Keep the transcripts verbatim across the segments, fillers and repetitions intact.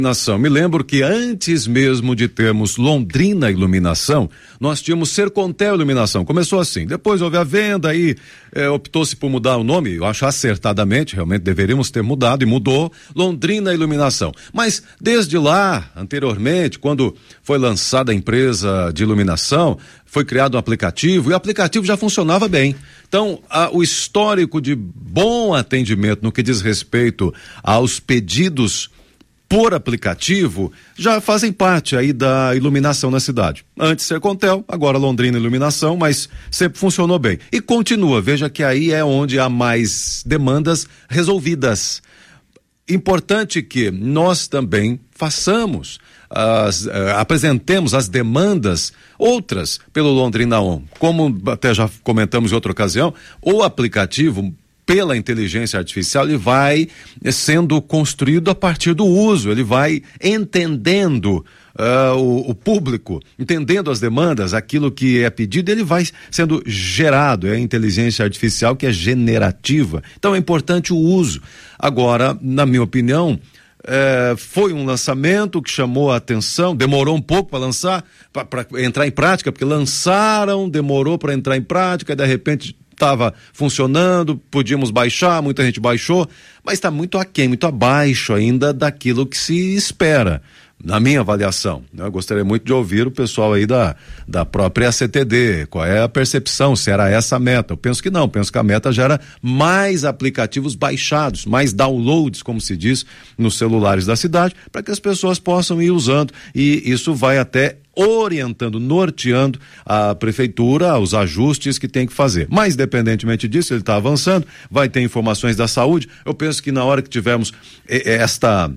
Me lembro que antes mesmo de termos Londrina Iluminação, nós tínhamos Sercontel Iluminação. Começou assim, depois houve a venda, aí é, optou-se por mudar o nome, eu acho acertadamente, realmente deveríamos ter mudado e mudou, Londrina Iluminação. Mas desde lá, anteriormente, quando foi lançada a empresa de iluminação, foi criado um aplicativo e o aplicativo já funcionava bem. Então, a, o histórico de bom atendimento no que diz respeito aos pedidos por aplicativo, já fazem parte aí da iluminação na cidade. Antes Sercontel, agora Londrina Iluminação, mas sempre funcionou bem. E continua, veja que aí é onde há mais demandas resolvidas. Importante que nós também façamos, as, uh, apresentemos as demandas outras pelo Londrina On. Como até já comentamos em outra ocasião, o aplicativo pela inteligência artificial, ele vai sendo construído a partir do uso, ele vai entendendo uh, o, o público, entendendo as demandas, aquilo que é pedido, ele vai sendo gerado, é a inteligência artificial que é generativa. Então é importante o uso. Agora, na minha opinião, É, foi um lançamento que chamou a atenção, demorou um pouco para lançar, para entrar em prática, porque lançaram, demorou para entrar em prática, e de repente estava funcionando, podíamos baixar, muita gente baixou, mas está muito aquém, muito abaixo ainda daquilo que se espera, na minha avaliação. Eu gostaria muito de ouvir o pessoal aí da, da própria C T D, qual é a percepção, se era essa a meta. Eu penso que não, penso que a meta já era mais aplicativos baixados, mais downloads, como se diz, nos celulares da cidade, para que as pessoas possam ir usando, e isso vai até orientando, norteando a prefeitura, os ajustes que tem que fazer. Mas, independentemente disso, ele está avançando, vai ter informações da saúde. Eu penso que na hora que tivermos esta,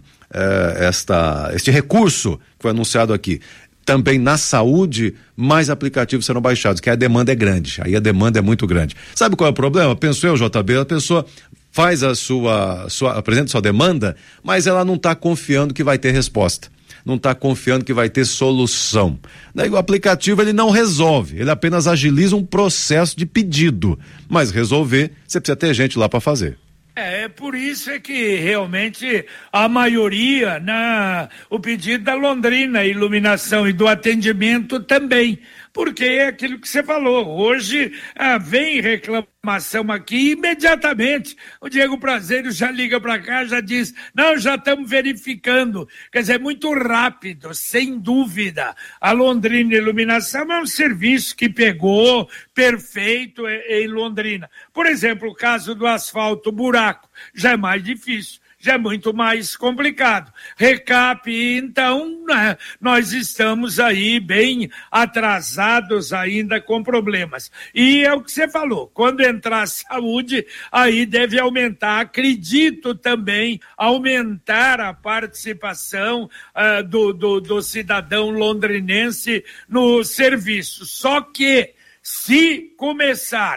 esta, este recurso que foi anunciado aqui, também na saúde, mais aplicativos serão baixados, que a demanda é grande, aí a demanda é muito grande. Sabe qual é o problema? Penso eu, J B, a pessoa faz a sua, sua apresenta sua demanda, mas ela não está confiando que vai ter resposta. Não está confiando que vai ter solução. Daí o aplicativo ele não resolve, ele apenas agiliza um processo de pedido, mas resolver, você precisa ter gente lá para fazer. É, por isso é que realmente a maioria, na, o pedido da Londrina Iluminação e do atendimento também, porque é aquilo que você falou, hoje ah, vem reclamação aqui imediatamente, o Diego Prazeiro já liga para cá, já diz, não, já estamos verificando, quer dizer, muito rápido, sem dúvida. A Londrina Iluminação é um serviço que pegou perfeito em Londrina. Por exemplo, o caso do asfalto buraco, já é mais difícil. Já é muito mais complicado. Recap, então, né, nós estamos aí bem atrasados ainda com problemas. E é o que você falou, quando entrar a saúde, aí deve aumentar, acredito também, aumentar a participação uh, do, do, do cidadão londrinense no serviço. Só que, se começar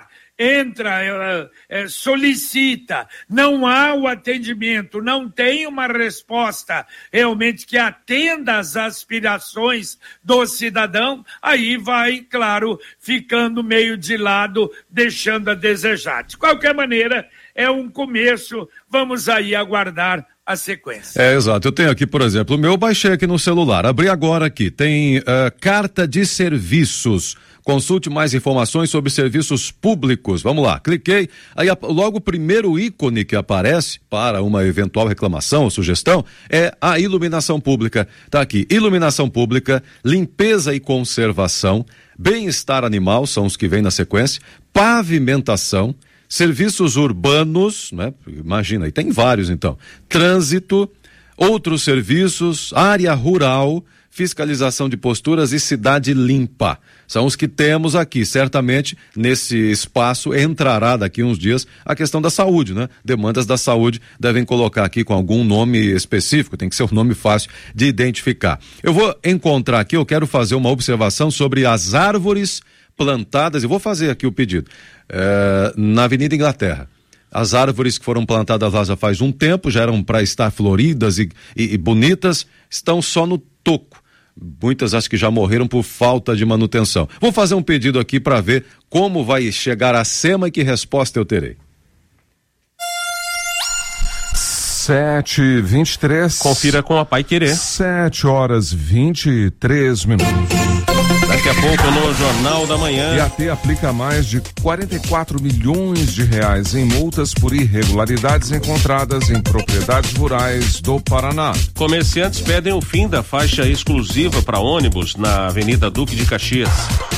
entra, é, solicita, não há o atendimento, não tem uma resposta realmente que atenda às aspirações do cidadão, aí vai, claro, ficando meio de lado, deixando a desejar. De qualquer maneira, é um começo, vamos aí aguardar a sequência. É, exato. Eu tenho aqui, por exemplo, o meu, eu baixei aqui no celular, abri agora aqui, tem uh, carta de serviços. Consulte mais informações sobre serviços públicos. Vamos lá, cliquei, aí logo o primeiro ícone que aparece para uma eventual reclamação ou sugestão é a iluminação pública. Tá aqui, iluminação pública, limpeza e conservação, bem-estar animal, são os que vêm na sequência, pavimentação, serviços urbanos, né? Imagina, e tem vários então, trânsito, outros serviços, área rural, fiscalização de posturas e cidade limpa. São os que temos aqui. Certamente, nesse espaço, entrará daqui uns dias a questão da saúde, né? Demandas da saúde devem colocar aqui com algum nome específico, tem que ser um nome fácil de identificar. Eu vou encontrar aqui, eu quero fazer uma observação sobre as árvores plantadas, e vou fazer aqui o pedido, é, na Avenida Inglaterra. As árvores que foram plantadas lá já faz um tempo, já eram para estar floridas e, e, e bonitas, estão só no toco. Muitas acho que já morreram por falta de manutenção. Vou fazer um pedido aqui para ver como vai chegar a SEMA e que resposta eu terei. sete e vinte e três. Confira com a Paiquerê. sete horas vinte e três minutos. Daqui a pouco no Jornal da Manhã. E a T aplica mais de quarenta e quatro milhões de reais em multas por irregularidades encontradas em propriedades rurais do Paraná. Comerciantes pedem o fim da faixa exclusiva para ônibus na Avenida Duque de Caxias.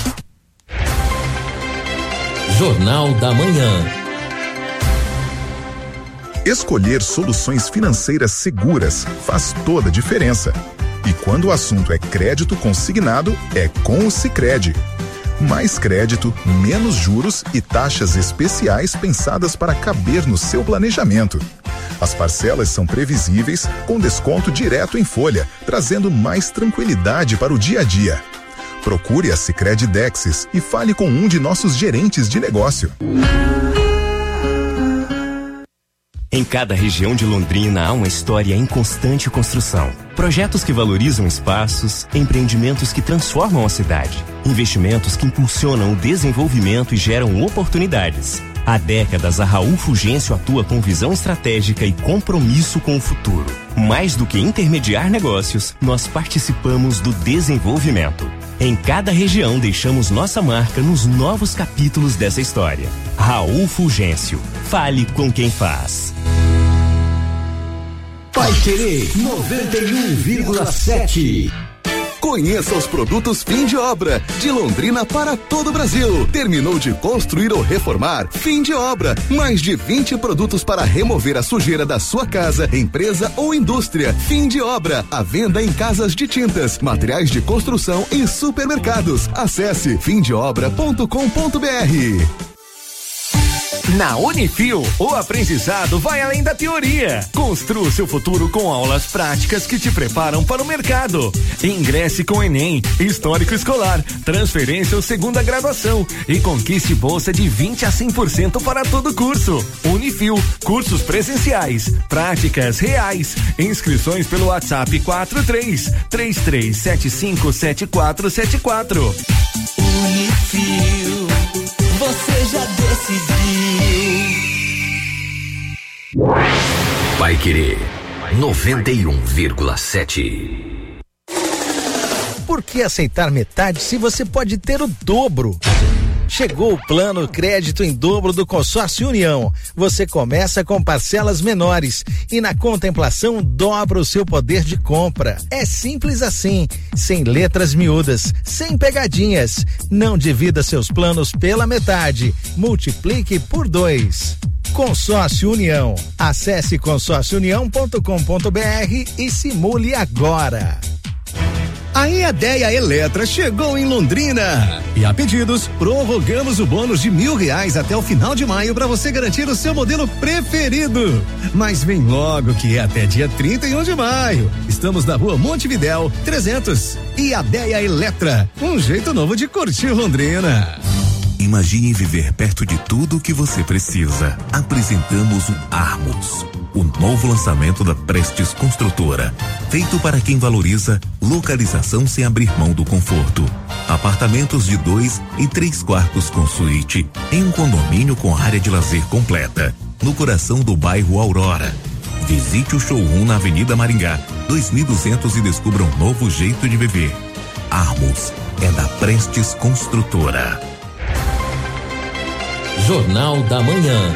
Jornal da Manhã. Escolher soluções financeiras seguras faz toda a diferença. E quando o assunto é crédito consignado, é com o Sicredi. Mais crédito, menos juros e taxas especiais pensadas para caber no seu planejamento. As parcelas são previsíveis, com desconto direto em folha, trazendo mais tranquilidade para o dia a dia. Procure a Sicredi Dexis e fale com um de nossos gerentes de negócio. Em cada região de Londrina há uma história em constante construção. Projetos que valorizam espaços, empreendimentos que transformam a cidade, investimentos que impulsionam o desenvolvimento e geram oportunidades. Há décadas, a Raul Fulgêncio atua com visão estratégica e compromisso com o futuro. Mais do que intermediar negócios, nós participamos do desenvolvimento. Em cada região, deixamos nossa marca nos novos capítulos dessa história. Raul Fulgêncio. Fale com quem faz. Paiquerê noventa e um vírgula sete. Conheça os produtos fim de obra, de Londrina para todo o Brasil. Terminou de construir ou reformar? Fim de obra. Mais de vinte produtos para remover a sujeira da sua casa, empresa ou indústria. Fim de obra. A venda em casas de tintas, materiais de construção e supermercados. Acesse fim de obra ponto com ponto b r. Na Unifil, o aprendizado vai além da teoria. Construa o seu futuro com aulas práticas que te preparam para o mercado. Ingresse com Enem, Histórico Escolar, Transferência ou Segunda Graduação e conquiste bolsa de vinte a cem por cento para todo curso. Unifil, cursos presenciais, práticas reais. Inscrições pelo WhatsApp quatro três três três sete cinco sete quatro sete quatro. Unifil, você já decidiu. Paiquerê noventa e um vírgula sete. Por que aceitar metade se você pode ter o dobro? Chegou o plano crédito em dobro do Consórcio União. Você começa com parcelas menores e na contemplação dobra o seu poder de compra. É simples assim, sem letras miúdas, sem pegadinhas. Não divida seus planos pela metade, multiplique por dois. Consórcio União. Acesse consórcio união ponto com ponto b r e simule agora. A EADEA Eletra chegou em Londrina e a pedidos prorrogamos o bônus de mil reais até o final de maio para você garantir o seu modelo preferido. Mas vem logo que é até dia trinta e um de maio. Estamos na rua Montevidéu trezentos. EADEA Eletra, um jeito novo de curtir Londrina. Imagine viver perto de tudo o que você precisa. Apresentamos o Armos, o novo lançamento da Prestes Construtora, feito para quem valoriza localização sem abrir mão do conforto. Apartamentos de dois e três quartos com suíte, em um condomínio com área de lazer completa, no coração do bairro Aurora. Visite o showroom na Avenida Maringá, dois mil e duzentos e descubra um novo jeito de viver. Armos é da Prestes Construtora. Jornal da Manhã.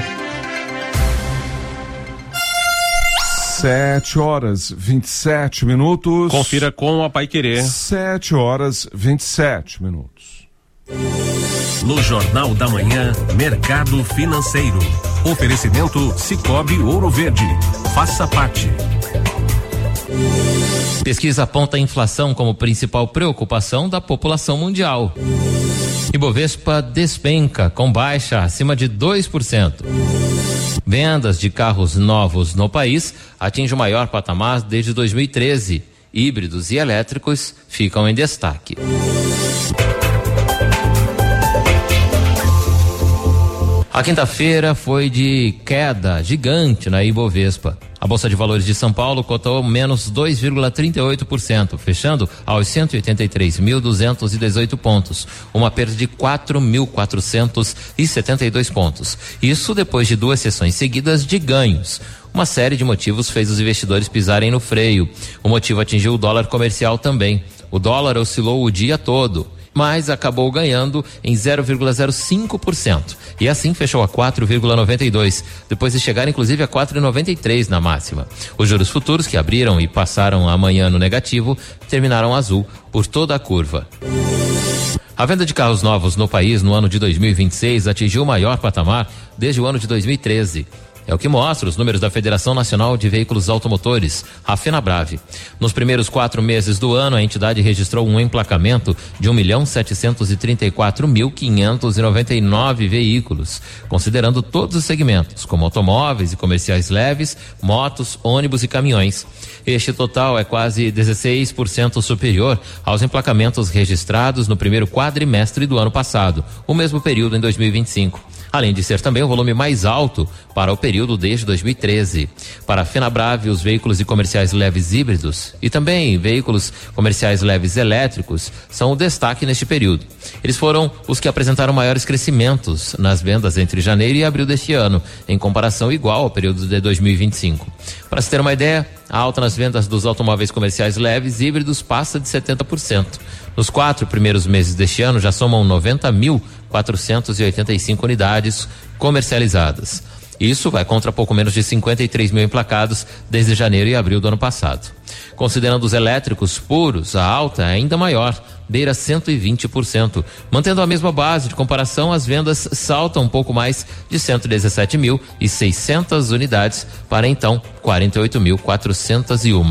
Sete horas vinte e sete minutos. Confira com a Paiquerê. Sete horas vinte e sete minutos. No Jornal da Manhã, Mercado Financeiro. Oferecimento Cicobi Ouro Verde. Faça parte. Pesquisa aponta a inflação como principal preocupação da população mundial. Ibovespa despenca com baixa acima de dois por cento. Vendas de carros novos no país atingem o maior patamar desde dois mil e treze. Híbridos e elétricos ficam em destaque. A quinta-feira foi de queda gigante na Ibovespa. A Bolsa de Valores de São Paulo cotou menos dois vírgula trinta e oito por cento, fechando aos cento e oitenta e três mil duzentos e dezoito pontos, uma perda de quatro mil quatrocentos e setenta e dois pontos. Isso depois de duas sessões seguidas de ganhos. Uma série de motivos fez os investidores pisarem no freio. O motivo atingiu o dólar comercial também. O dólar oscilou o dia todo, mas acabou ganhando em zero vírgula zero cinco por cento e assim fechou a quatro vírgula noventa e dois, depois de chegar inclusive a quatro vírgula noventa e três na máxima. Os juros futuros, que abriram e passaram amanhã no negativo, terminaram azul por toda a curva. A venda de carros novos no país no ano de dois mil e vinte e seis atingiu o maior patamar desde o ano de dois mil e treze. É o que mostra os números da Federação Nacional de Veículos Automotores, a FenaBrave. Nos primeiros quatro meses do ano, a entidade registrou um emplacamento de um milhão setecentos e trinta e quatro mil quinhentos e noventa e nove veículos, considerando todos os segmentos, como automóveis e comerciais leves, motos, ônibus e caminhões. Este total é quase dezesseis por cento superior aos emplacamentos registrados no primeiro quadrimestre do ano passado, o mesmo período em dois mil e vinte e cinco. Além de ser também o volume mais alto para o período desde dois mil e treze. Para a FenaBrave, os veículos e comerciais leves híbridos e também veículos comerciais leves elétricos são o destaque neste período. Eles foram os que apresentaram maiores crescimentos nas vendas entre janeiro e abril deste ano, em comparação igual ao período de dois mil e vinte e cinco. Para se ter uma ideia, a alta nas vendas dos automóveis comerciais leves híbridos passa de setenta por cento. Nos quatro primeiros meses deste ano já somam noventa mil quatrocentos e oitenta e cinco unidades comercializadas. Isso vai contra pouco menos de cinquenta e três mil emplacados desde janeiro e abril do ano passado. Considerando os elétricos puros, a alta é ainda maior, beira cento e vinte por cento. Mantendo a mesma base de comparação, as vendas saltam um pouco mais de cento e dezessete mil e seiscentas unidades para então quarenta e oito mil quatrocentos e um.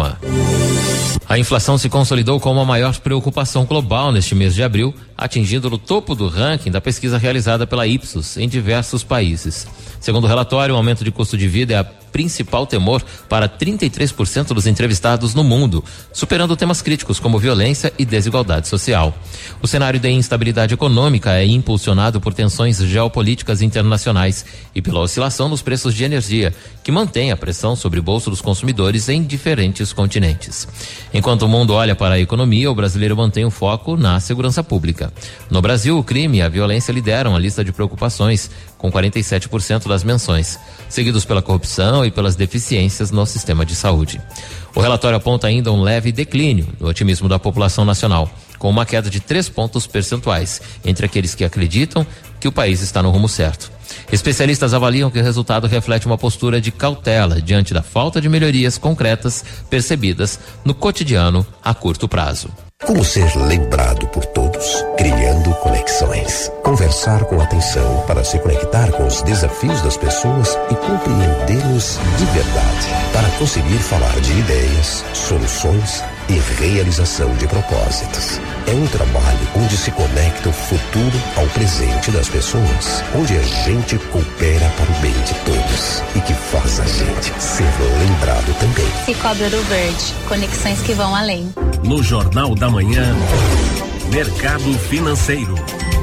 A inflação se consolidou como a maior preocupação global neste mês de abril, atingindo no topo do ranking da pesquisa realizada pela Ipsos em diversos países. Segundo o relatório, o aumento de custo de vida é a principal temor para trinta e três por cento dos entrevistados no mundo, superando temas críticos como violência e desigualdade social. O cenário de instabilidade econômica é impulsionado por tensões geopolíticas internacionais e pela oscilação nos preços de energia, que mantém a pressão sobre o bolso dos consumidores em diferentes continentes. Enquanto o mundo olha para a economia, o brasileiro mantém o foco na segurança pública. No Brasil, o crime e a violência lideram a lista de preocupações, com quarenta e sete por cento das menções, seguidos pela corrupção e pelas deficiências no sistema de saúde. O relatório aponta ainda um leve declínio no otimismo da população nacional, com uma queda de três pontos percentuais entre aqueles que acreditam que o país está no rumo certo. Especialistas avaliam que o resultado reflete uma postura de cautela diante da falta de melhorias concretas percebidas no cotidiano a curto prazo. Como ser lembrado por todos, criando conexões. Conversar com atenção para se conectar com os desafios das pessoas e compreendê-los de verdade. Para conseguir falar de ideias, soluções e realização de propósitos. É um trabalho onde se conecta o futuro ao presente das pessoas, onde a gente coopera para o bem de todos e que faz a gente ser lembrado também. Cicobi Ouro Verde, conexões que vão além. No Jornal da Manhã, Mercado Financeiro.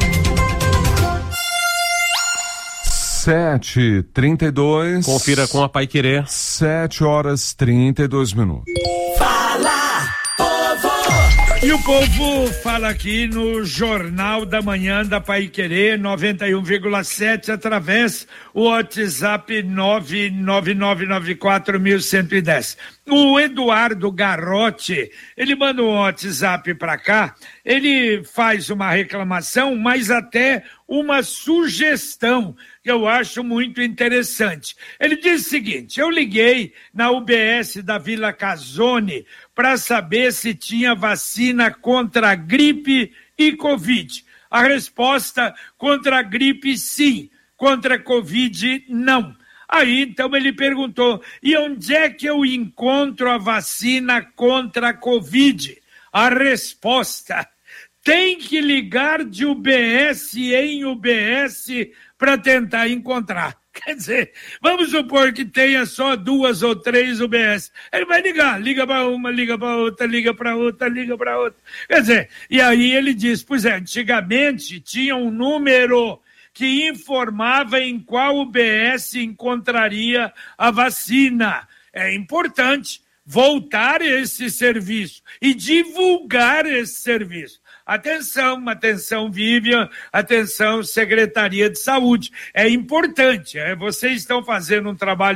Sete trinta e dois. Confira com a Paiquerê. Sete horas trinta e dois minutos. Fala, povo! E o povo fala aqui no Jornal da Manhã da Paiquerê noventa e um vírgula sete através o WhatsApp nove nove nove nove quatro um um zero. O Eduardo Garrote, ele manda um WhatsApp para cá, ele faz uma reclamação, mas até uma sugestão que eu acho muito interessante. Ele diz o seguinte: eu liguei na U B S da Vila Casone para saber se tinha vacina contra a gripe e Covid. A resposta: contra a gripe sim, contra a Covid não. Aí, então, ele perguntou, e onde é que eu encontro a vacina contra a Covid? A resposta: tem que ligar de U B S em U B S para tentar encontrar. Quer dizer, vamos supor que tenha só duas ou três U B S. Ele vai ligar, liga para uma, liga para outra, liga para outra, liga para outra. Quer dizer, e aí ele diz, pois é, antigamente tinha um número que informava em qual U B S encontraria a vacina. É importante voltar esse serviço e divulgar esse serviço. Atenção, atenção Vivian, atenção Secretaria de Saúde. É importante, é, vocês estão fazendo um trabalho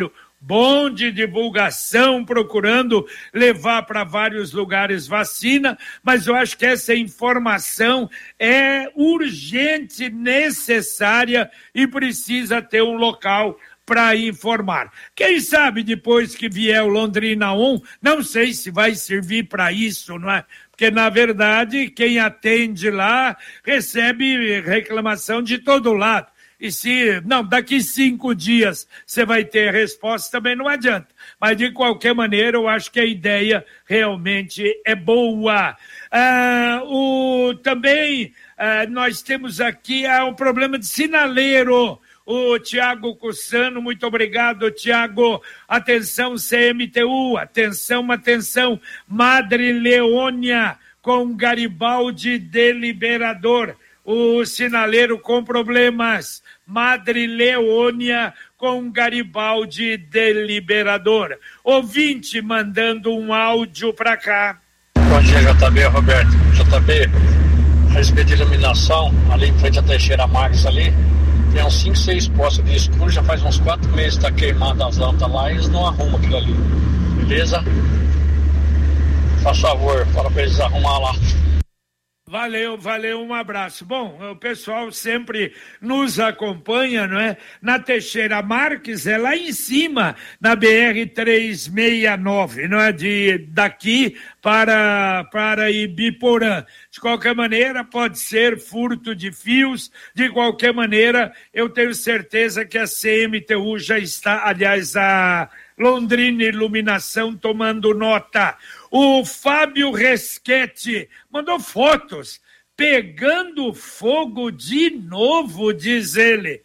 bom de divulgação, procurando levar para vários lugares vacina, mas eu acho que essa informação é urgente, necessária e precisa ter um local para informar. Quem sabe depois que vier o Londrina um, não sei se vai servir para isso, não é? Porque, na verdade, quem atende lá recebe reclamação de todo lado. E se, não, daqui cinco dias você vai ter resposta, também não adianta. Mas, de qualquer maneira, eu acho que a ideia realmente é boa. Ah, o, também ah, nós temos aqui ah, um problema de sinaleiro. O Tiago Cussano, muito obrigado, Tiago. Atenção, C M T U, atenção, atenção. Madre Leônia com Garibaldi Deliberador. O sinaleiro com problemas. Madre Leônia com Garibaldi Deliberador. Ouvinte mandando um áudio para cá. Bom dia, J B, Roberto. J B, a respeito de iluminação, ali em frente à Teixeira Marques ali, tem uns cinco, seis postos de escuro, já faz uns quatro meses que está queimando as lâmpadas lá e eles não arrumam aquilo ali. Beleza? Faz favor, fala para eles arrumar lá. Valeu, valeu, um abraço. Bom, o pessoal sempre nos acompanha, não é? Na Teixeira Marques, é lá em cima, na B R trezentos e sessenta e nove, não é? De, daqui para, para Ibiporã. De qualquer maneira, pode ser furto de fios, de qualquer maneira, eu tenho certeza que a C M T U já está, aliás, a Londrina Iluminação tomando nota. O Fábio Resquete mandou fotos pegando fogo de novo, diz ele.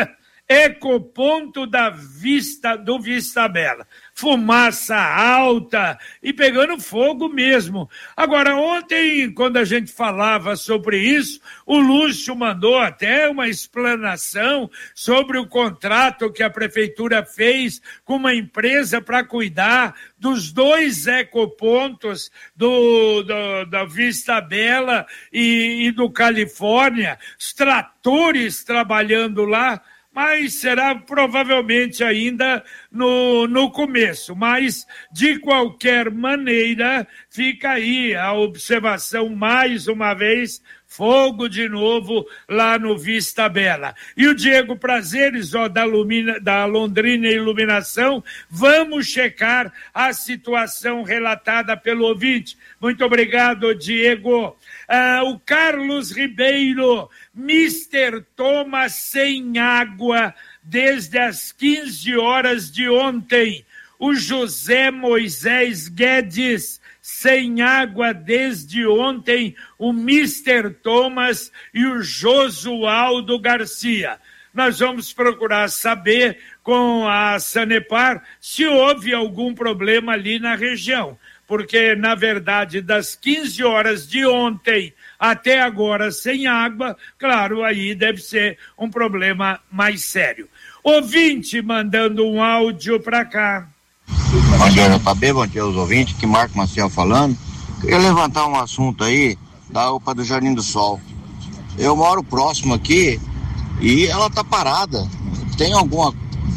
Ecoponto da Vista, do Vista Bela. Fumaça alta e pegando fogo mesmo. Agora, ontem, quando a gente falava sobre isso, o Lúcio mandou até uma explanação sobre o contrato que a prefeitura fez com uma empresa para cuidar dos dois ecopontos do, do, da Vista Bela e, e do Califórnia, os tratores trabalhando lá, mas será provavelmente ainda no, no começo. Mas, de qualquer maneira, fica aí a observação mais uma vez, fogo de novo lá no Vista Bela. E o Diego Prazeres, ó, da, Lumina, da Londrina Iluminação, vamos checar a situação relatada pelo ouvinte. Muito obrigado, Diego. Ah, o Carlos Ribeiro, mister Thomas sem água desde as quinze horas de ontem. O José Moisés Guedes, sem água desde ontem, o mister Thomas e o Josualdo Garcia. Nós vamos procurar saber com a Sanepar se houve algum problema ali na região, porque, na verdade, das quinze horas de ontem até agora sem água, claro, aí deve ser um problema mais sério. Ouvinte mandando um áudio para cá. Bom dia, J B, bom dia aos ouvintes, que Marco Maciel falando. Queria levantar um assunto aí da U P A do Jardim do Sol. Eu moro próximo aqui e ela tá parada. Tem alguma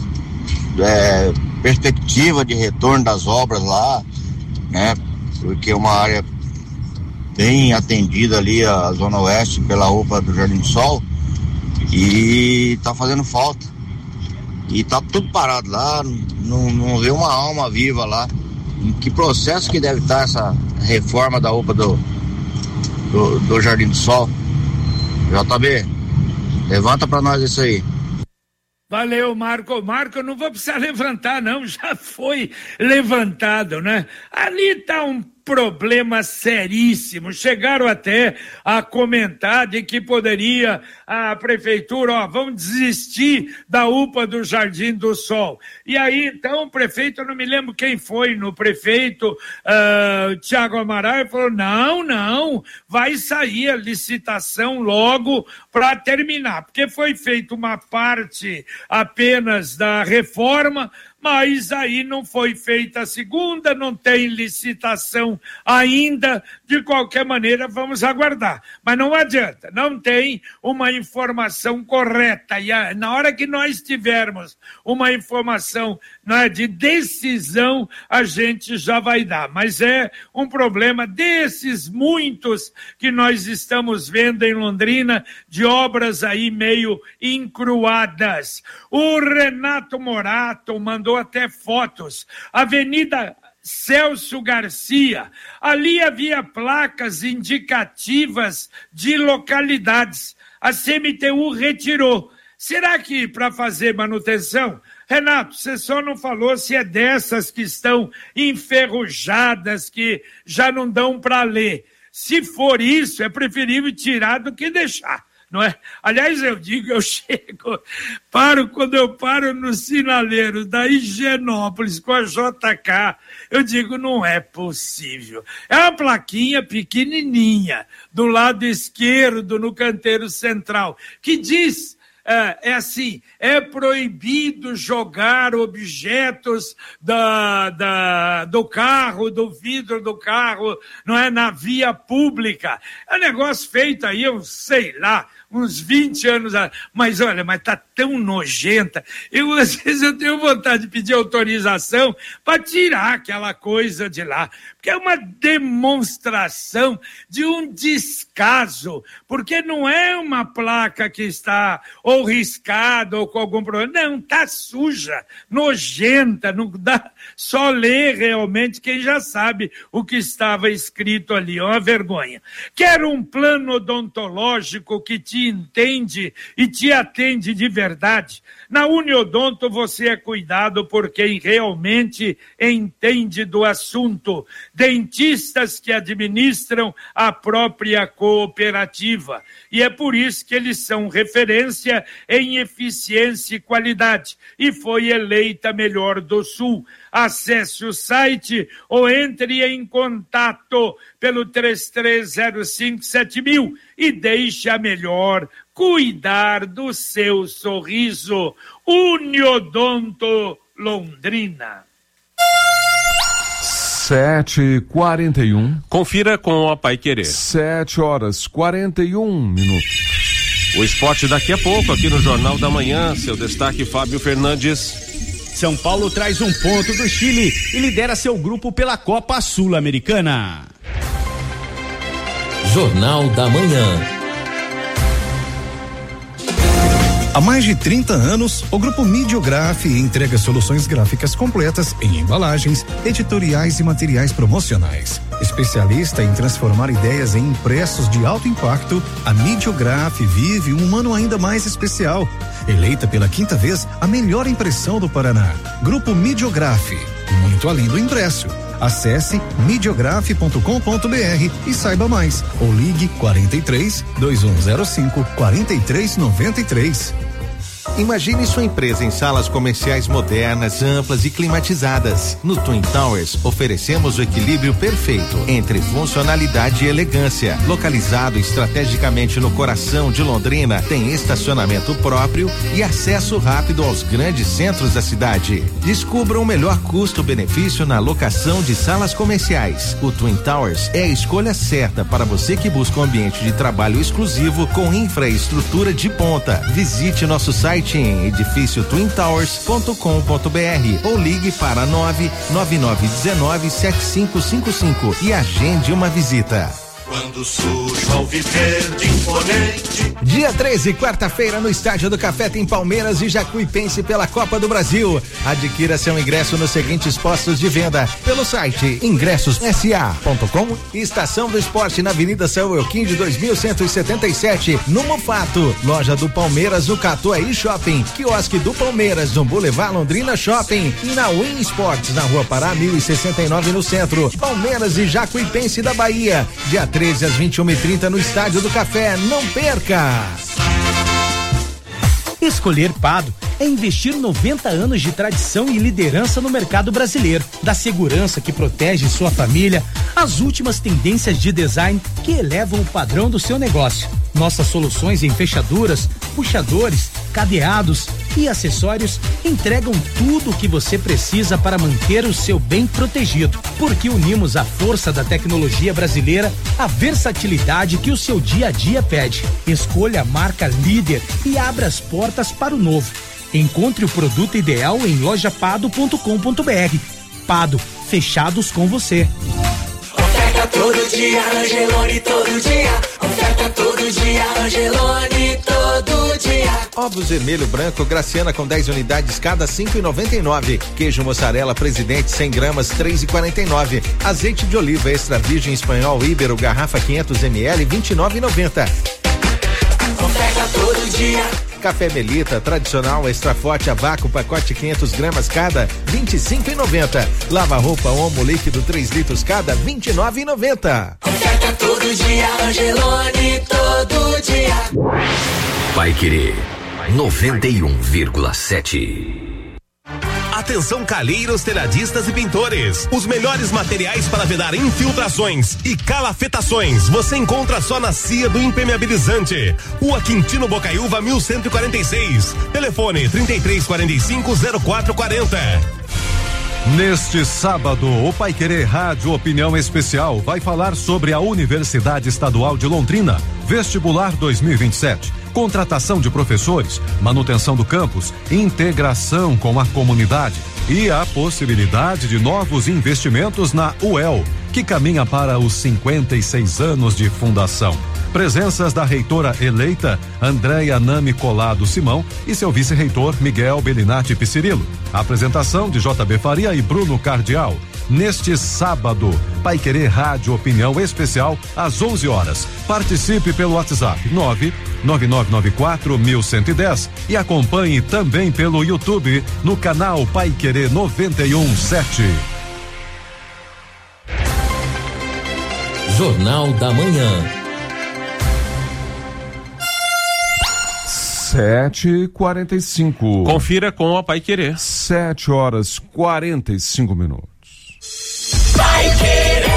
é, perspectiva de retorno das obras lá, né? Porque é uma área bem atendida ali, a Zona Oeste, pela U P A do Jardim do Sol, e tá fazendo falta. E tá tudo parado lá, não, não vê uma alma viva lá. Em que processo que deve estar essa reforma da U P A do, do, do Jardim do Sol? J B, levanta pra nós isso aí. Valeu, Marco. Marco, não vou precisar levantar, não, já foi levantado, né? Ali tá um problema seríssimo. Chegaram até a comentar de que poderia a prefeitura, ó, vamos desistir da U P A do Jardim do Sol. E aí, então, o prefeito, eu não me lembro quem foi no prefeito, uh, Tiago Amaral, falou, não, não, vai sair a licitação logo para terminar, porque foi feita uma parte apenas da reforma, mas aí não foi feita a segunda, não tem licitação ainda, de qualquer maneira vamos aguardar. Mas não adianta, não tem uma informação correta, e a, na hora que nós tivermos uma informação, não é, de decisão, a gente já vai dar, mas é um problema desses muitos que nós estamos vendo em Londrina, de obras aí meio encruadas. O Renato Morato mandou até fotos, Avenida Celso Garcia, ali havia placas indicativas de localidades, a C M T U retirou. Será que para fazer manutenção? Renato, você só não falou se é dessas que estão enferrujadas, que já não dão para ler. Se for isso, é preferível tirar do que deixar, não é? Aliás, eu digo, eu chego, paro, quando eu paro no sinaleiro da Higienópolis com a J K, eu digo, não é possível. É uma plaquinha pequenininha, do lado esquerdo, no canteiro central, que diz... É, é assim, é proibido jogar objetos da, da, do carro, do vidro do carro, não é, na via pública. É um negócio feito aí, eu sei lá, uns vinte anos, mas olha, mas tá tão nojenta, eu às vezes eu tenho vontade de pedir autorização para tirar aquela coisa de lá, porque é uma demonstração de um descaso, porque não é uma placa que está ou riscada ou com algum problema, não, tá suja, nojenta, não dá, só ler realmente quem já sabe o que estava escrito ali, é uma vergonha. Quero um plano odontológico que te entende e te atende de verdade. Na Uniodonto você é cuidado por quem realmente entende do assunto. Dentistas que administram a própria cooperativa. E é por isso que eles são referência em eficiência e qualidade. E foi eleita melhor do Sul. Acesse o site ou entre em contato pelo três três zero cinco sete mil e deixe a melhor cuidar do seu sorriso. Uniodonto Londrina. Sete e quarenta e um. Confira com a Paiquerê. Sete horas quarenta e um minutos. O esporte daqui a pouco aqui no Jornal da Manhã. Seu destaque, Fábio Fernandes. São Paulo traz um ponto do Chile e lidera seu grupo pela Copa Sul-Americana. Jornal da Manhã. Há mais de trinta anos, o Grupo Midiograf entrega soluções gráficas completas em embalagens, editoriais e materiais promocionais. Especialista em transformar ideias em impressos de alto impacto, a Midiograf vive um ano ainda mais especial. Eleita pela quinta vez a melhor impressão do Paraná. Grupo Midiograf, muito além do impresso. Acesse midiograf ponto com ponto br e saiba mais. Ou ligue quarenta e três, dois um zero cinco, quarenta e três noventa e três. Imagine sua empresa em salas comerciais modernas, amplas e climatizadas. No Twin Towers, oferecemos o equilíbrio perfeito entre funcionalidade e elegância. Localizado estrategicamente no coração de Londrina, tem estacionamento próprio e acesso rápido aos grandes centros da cidade. Descubra o melhor custo-benefício na locação de salas comerciais. O Twin Towers é a escolha certa para você que busca um ambiente de trabalho exclusivo com infraestrutura de ponta. Visite nosso site em edifício twin towers ponto com ponto br ou ligue para nove nove nove um nove sete cinco cinco cinco e agende uma visita. Quando surge ao viver de imponente. Dia treze, quarta-feira, no Estádio do Café tem Palmeiras e Jacuipense pela Copa do Brasil. Adquira seu ingresso nos seguintes postos de venda pelo site ingressos s a ponto com e Estação do Esporte na Avenida São Euquim de dois mil cento e setenta e sete, no Mufato. Loja do Palmeiras no Catuaí Shopping. Quiosque do Palmeiras no Boulevard Londrina Shopping e na Win Sports na Rua Pará mil e sessenta e nove no centro. Palmeiras e Jacuipense da Bahia. Dia treze às vinte e uma e trinta no Estádio do Café. Não perca! Escolher Pado é investir noventa anos de tradição e liderança no mercado brasileiro. Da segurança que protege sua família, às últimas tendências de design que elevam o padrão do seu negócio. Nossas soluções em fechaduras, puxadores, cadeados, e acessórios entregam tudo o que você precisa para manter o seu bem protegido. Porque unimos a força da tecnologia brasileira à versatilidade que o seu dia a dia pede. Escolha a marca líder e abra as portas para o novo. Encontre o produto ideal em loja pado ponto com ponto br. Pado, fechados com você. Oferta todo dia, Angelone todo dia. Oferta todo dia, Angelone todo dia. Ovos vermelho branco Graciana com dez unidades cada cinco e noventa e nove. Queijo mussarela Presidente cem gramas três e quarenta e nove. Azeite de oliva extra virgem espanhol Íbero garrafa quinhentos mililitros vinte e nove e noventa. Oferta todo dia. Café Melita tradicional extra forte a vácuo pacote quinhentos gramas cada vinte e cinco e noventa. Lava roupa Omo líquido três litros cada vinte e nove e noventa. Oferta todo dia, Angelone todo dia. Vai Querer noventa e um vírgula sete. Atenção calheiros, telhadistas e pintores. Os melhores materiais para vedar infiltrações e calafetações você encontra só na Cia do Impermeabilizante. Rua Quintino Bocaiúva mil cento e quarenta e seis. Telefone trinta e três quarenta e cinco zero quatro quarenta. Neste sábado, o Pai Querer Rádio Opinião Especial vai falar sobre a Universidade Estadual de Londrina, vestibular dois mil e vinte e sete. Contratação de professores, manutenção do campus, integração com a comunidade e a possibilidade de novos investimentos na U E L, que caminha para os cinquenta e seis anos de fundação. Presenças da reitora eleita Andréia Nami Colado Simão e seu vice-reitor Miguel Belinati Piscirilo. Apresentação de J B Faria e Bruno Cardial. Neste sábado, Pai Querer Rádio Opinião Especial às onze horas. Participe pelo WhatsApp nove nove nove nove quatro um um um zero e acompanhe também pelo YouTube no canal Pai Querer noventa e um sete. Jornal da Manhã. Sete e quarenta e cinco. Confira com a Pai Querer. Sete horas quarenta e cinco minutos. Vai Querer.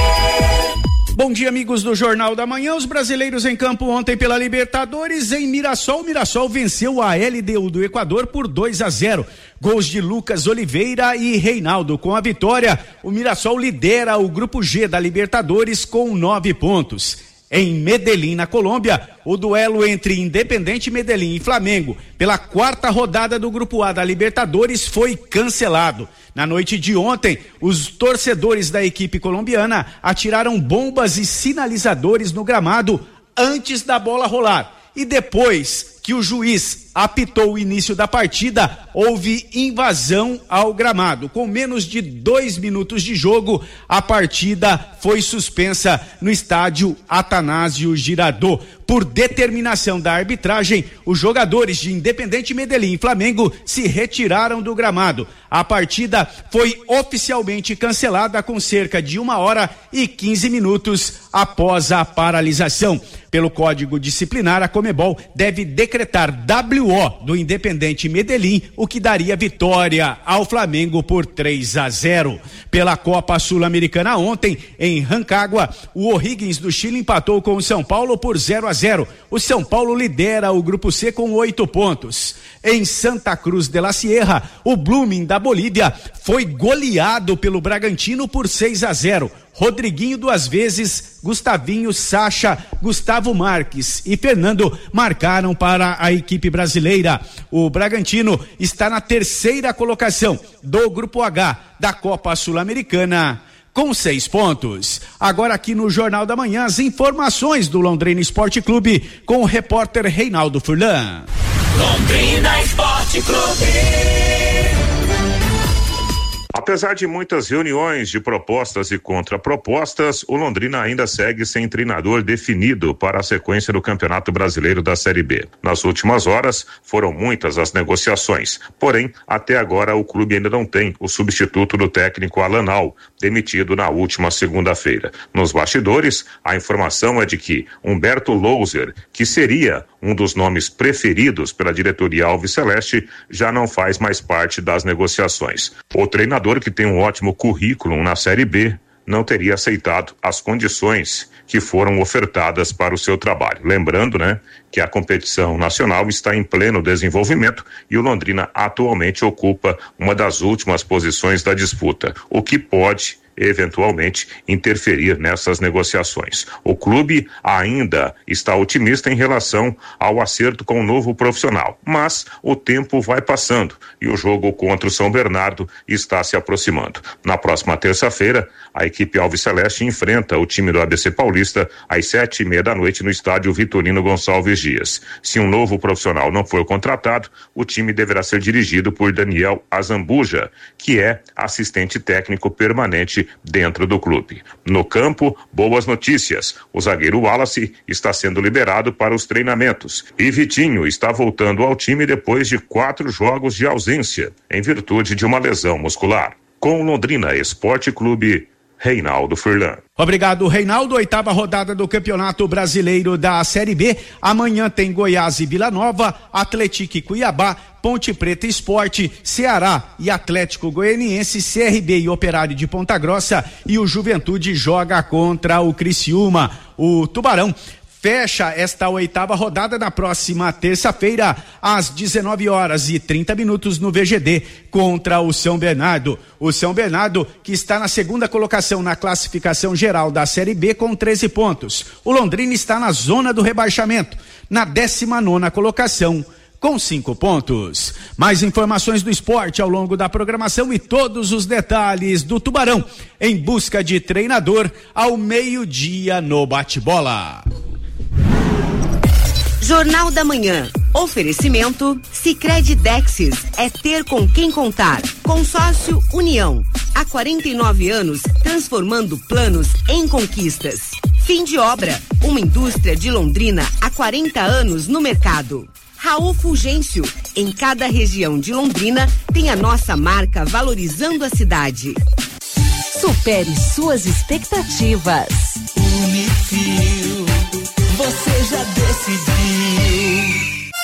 Bom dia, amigos do Jornal da Manhã. Os brasileiros em campo ontem pela Libertadores em Mirassol. Mirassol venceu a L D U do Equador por dois a zero. Gols de Lucas Oliveira e Reinaldo. Com a vitória, o Mirassol lidera o grupo G da Libertadores com nove pontos. Em Medellín, na Colômbia, o duelo entre Independente Medellín e Flamengo pela quarta rodada do Grupo A da Libertadores foi cancelado. Na noite de ontem, os torcedores da equipe colombiana atiraram bombas e sinalizadores no gramado antes da bola rolar. E depois que o juiz apitou o início da partida, houve invasão ao gramado. Com menos de dois minutos de jogo, a partida foi suspensa no estádio Atanásio Girardot. Por determinação da arbitragem, os jogadores de Independente Medellín e Flamengo se retiraram do gramado. A partida foi oficialmente cancelada com cerca de uma hora e quinze minutos após a paralisação. Pelo Código Disciplinar, a Conmebol deve decretar W O do Independente Medellín, o que daria vitória ao Flamengo por três a zero. Pela Copa Sul-Americana ontem, em Rancagua, o O'Higgins do Chile empatou com o São Paulo por zero a zero. O São Paulo lidera o Grupo C com oito pontos. Em Santa Cruz de la Sierra, o Blooming da Bolívia foi goleado pelo Bragantino por seis a zero. Rodriguinho duas vezes, Gustavinho, Sacha, Gustavo Marques e Fernando marcaram para a equipe brasileira. O Bragantino está na terceira colocação do Grupo H da Copa Sul-Americana com seis pontos. Agora aqui no Jornal da Manhã, as informações do Londrina Esporte Clube com o repórter Reinaldo Furlan. Londrina Esporte Clube. Apesar de muitas reuniões de propostas e contrapropostas, o Londrina ainda segue sem treinador definido para a sequência do Campeonato Brasileiro da Série B. Nas últimas horas, foram muitas as negociações, porém, até agora o clube ainda não tem o substituto do técnico Alanal, demitido na última segunda-feira. Nos bastidores, a informação é de que Humberto Louser, que seria um dos nomes preferidos pela diretoria alviceleste, já não faz mais parte das negociações. O treinador, que tem um ótimo currículo na Série B, não teria aceitado as condições que foram ofertadas para o seu trabalho. Lembrando, né, que a competição nacional está em pleno desenvolvimento e o Londrina atualmente ocupa uma das últimas posições da disputa, o que pode eventualmente interferir nessas negociações. O clube ainda está otimista em relação ao acerto com o novo profissional, mas o tempo vai passando e o jogo contra o São Bernardo está se aproximando. Na próxima terça-feira, a equipe alviceleste enfrenta o time do A B C Paulista às sete e meia da noite no estádio Vitorino Gonçalves Dias. Se um novo profissional não for contratado, o time deverá ser dirigido por Daniel Azambuja, que é assistente técnico permanente dentro do clube. No campo, boas notícias. O zagueiro Wallace está sendo liberado para os treinamentos e Vitinho está voltando ao time depois de quatro jogos de ausência, em virtude de uma lesão muscular. Com Londrina Esporte Clube, Reinaldo Furlan. Obrigado, Reinaldo. Oitava rodada do Campeonato Brasileiro da Série B. Amanhã tem Goiás e Vila Nova, Atlético e Cuiabá, Ponte Preta Esporte, Ceará e Atlético Goianiense, C R B e Operário de Ponta Grossa, e o Juventude joga contra o Criciúma. O Tubarão fecha esta oitava rodada na próxima terça-feira, às dezenove horas e trinta minutos no V G D, contra o São Bernardo. O São Bernardo, que está na segunda colocação na classificação geral da Série B com treze pontos. O Londrina está na zona do rebaixamento, na décima nona colocação, com cinco pontos. Mais informações do esporte ao longo da programação e todos os detalhes do Tubarão em busca de treinador ao meio-dia no Bate-Bola. Jornal da Manhã. Oferecimento Sicredi Dexis. É ter com quem contar. Consórcio União. Há quarenta e nove anos, transformando planos em conquistas. Fim de obra. Uma indústria de Londrina há quarenta anos no mercado. Raul Fulgêncio. Em cada região de Londrina tem a nossa marca valorizando a cidade. Supere suas expectativas. Unifil. Você já decidiu.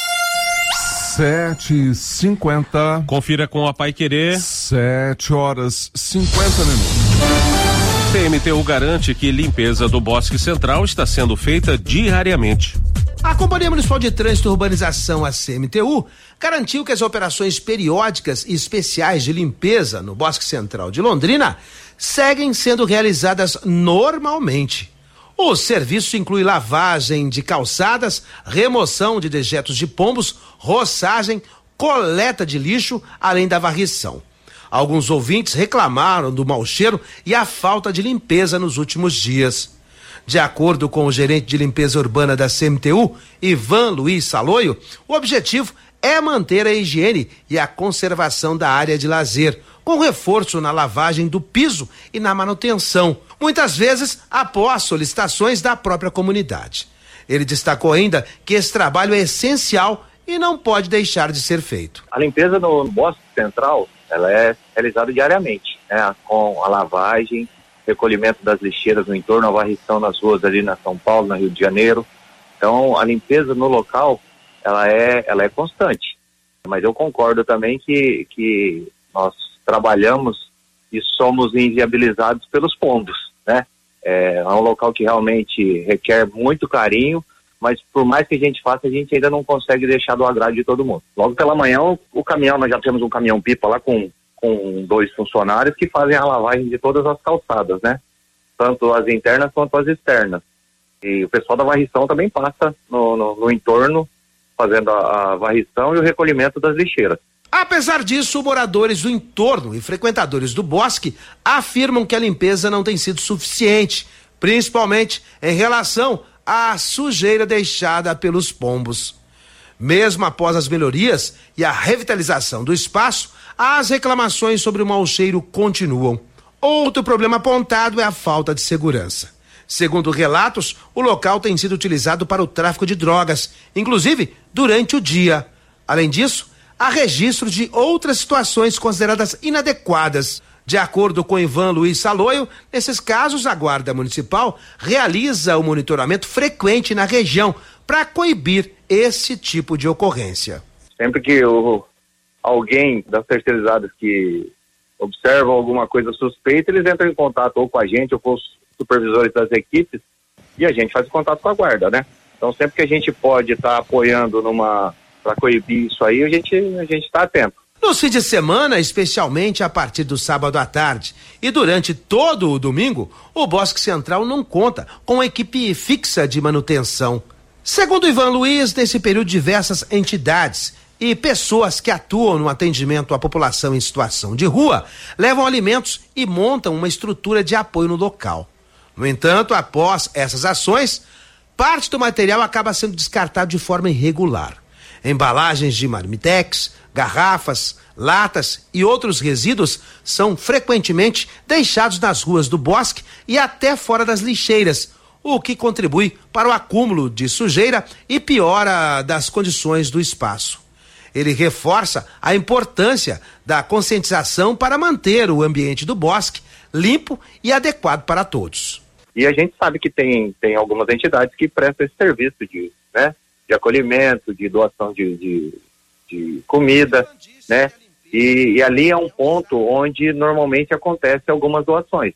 Sete e cinquenta. Confira com a Paiquerê. Sete horas cinquenta minutos. C M T U garante que limpeza do Bosque Central está sendo feita diariamente. A Companhia Municipal de Trânsito e Urbanização, a C M T U, garantiu que as operações periódicas e especiais de limpeza no Bosque Central de Londrina seguem sendo realizadas normalmente. O serviço inclui lavagem de calçadas, remoção de dejetos de pombos, roçagem, coleta de lixo, além da varrição. Alguns ouvintes reclamaram do mau cheiro e a falta de limpeza nos últimos dias. De acordo com o gerente de limpeza urbana da C M T U, Ivan Luiz Saloio, o objetivo é manter a higiene e a conservação da área de lazer, com reforço na lavagem do piso e na manutenção, muitas vezes após solicitações da própria comunidade. Ele destacou ainda que esse trabalho é essencial e não pode deixar de ser feito. A limpeza no Bosque Central, ela é realizada diariamente, né, com a lavagem, recolhimento das lixeiras no entorno, a varrição nas ruas ali na São Paulo, na Rio de Janeiro. Então, a limpeza no local, ela é, ela é constante. Mas eu concordo também que, que nós trabalhamos e somos inviabilizados pelos pombos, né? É, é um local que realmente requer muito carinho, mas por mais que a gente faça, a gente ainda não consegue deixar do agrado de todo mundo. Logo pela manhã, o, o caminhão, nós já temos um caminhão-pipa lá com, com dois funcionários que fazem a lavagem de todas as calçadas, né? Tanto as internas quanto as externas. E o pessoal da varrição também passa no, no, no entorno, fazendo a, a varrição e o recolhimento das lixeiras. Apesar disso, moradores do entorno e frequentadores do bosque afirmam que a limpeza não tem sido suficiente, principalmente em relação à sujeira deixada pelos pombos. Mesmo após as melhorias e a revitalização do espaço, as reclamações sobre o mau cheiro continuam. Outro problema apontado é a falta de segurança. Segundo relatos, o local tem sido utilizado para o tráfico de drogas, inclusive durante o dia. Além disso, há registro de outras situações consideradas inadequadas. De acordo com Ivan Luiz Saloio, nesses casos a Guarda Municipal realiza o monitoramento frequente na região para coibir esse tipo de ocorrência. Sempre que o, alguém das terceirizadas que observam alguma coisa suspeita, eles entram em contato ou com a gente ou com os supervisores das equipes e a gente faz contato com a guarda, né? Então sempre que a gente pode estar tá apoiando numa para coibir isso aí, a gente a gente está atento. Nos fins de semana, especialmente a partir do sábado à tarde e durante todo o domingo, o Bosque Central não conta com equipe fixa de manutenção. Segundo Ivan Luiz, nesse período diversas entidades e pessoas que atuam no atendimento à população em situação de rua levam alimentos e montam uma estrutura de apoio no local. No entanto, após essas ações, parte do material acaba sendo descartado de forma irregular. Embalagens de marmitex, garrafas, latas e outros resíduos são frequentemente deixados nas ruas do bosque e até fora das lixeiras, o que contribui para o acúmulo de sujeira e piora das condições do espaço. Ele reforça a importância da conscientização para manter o ambiente do bosque limpo e adequado para todos. E a gente sabe que tem, tem algumas entidades que prestam esse serviço de, né, de acolhimento, de doação de, de, de comida, né? E, e ali é um ponto onde normalmente acontece algumas doações.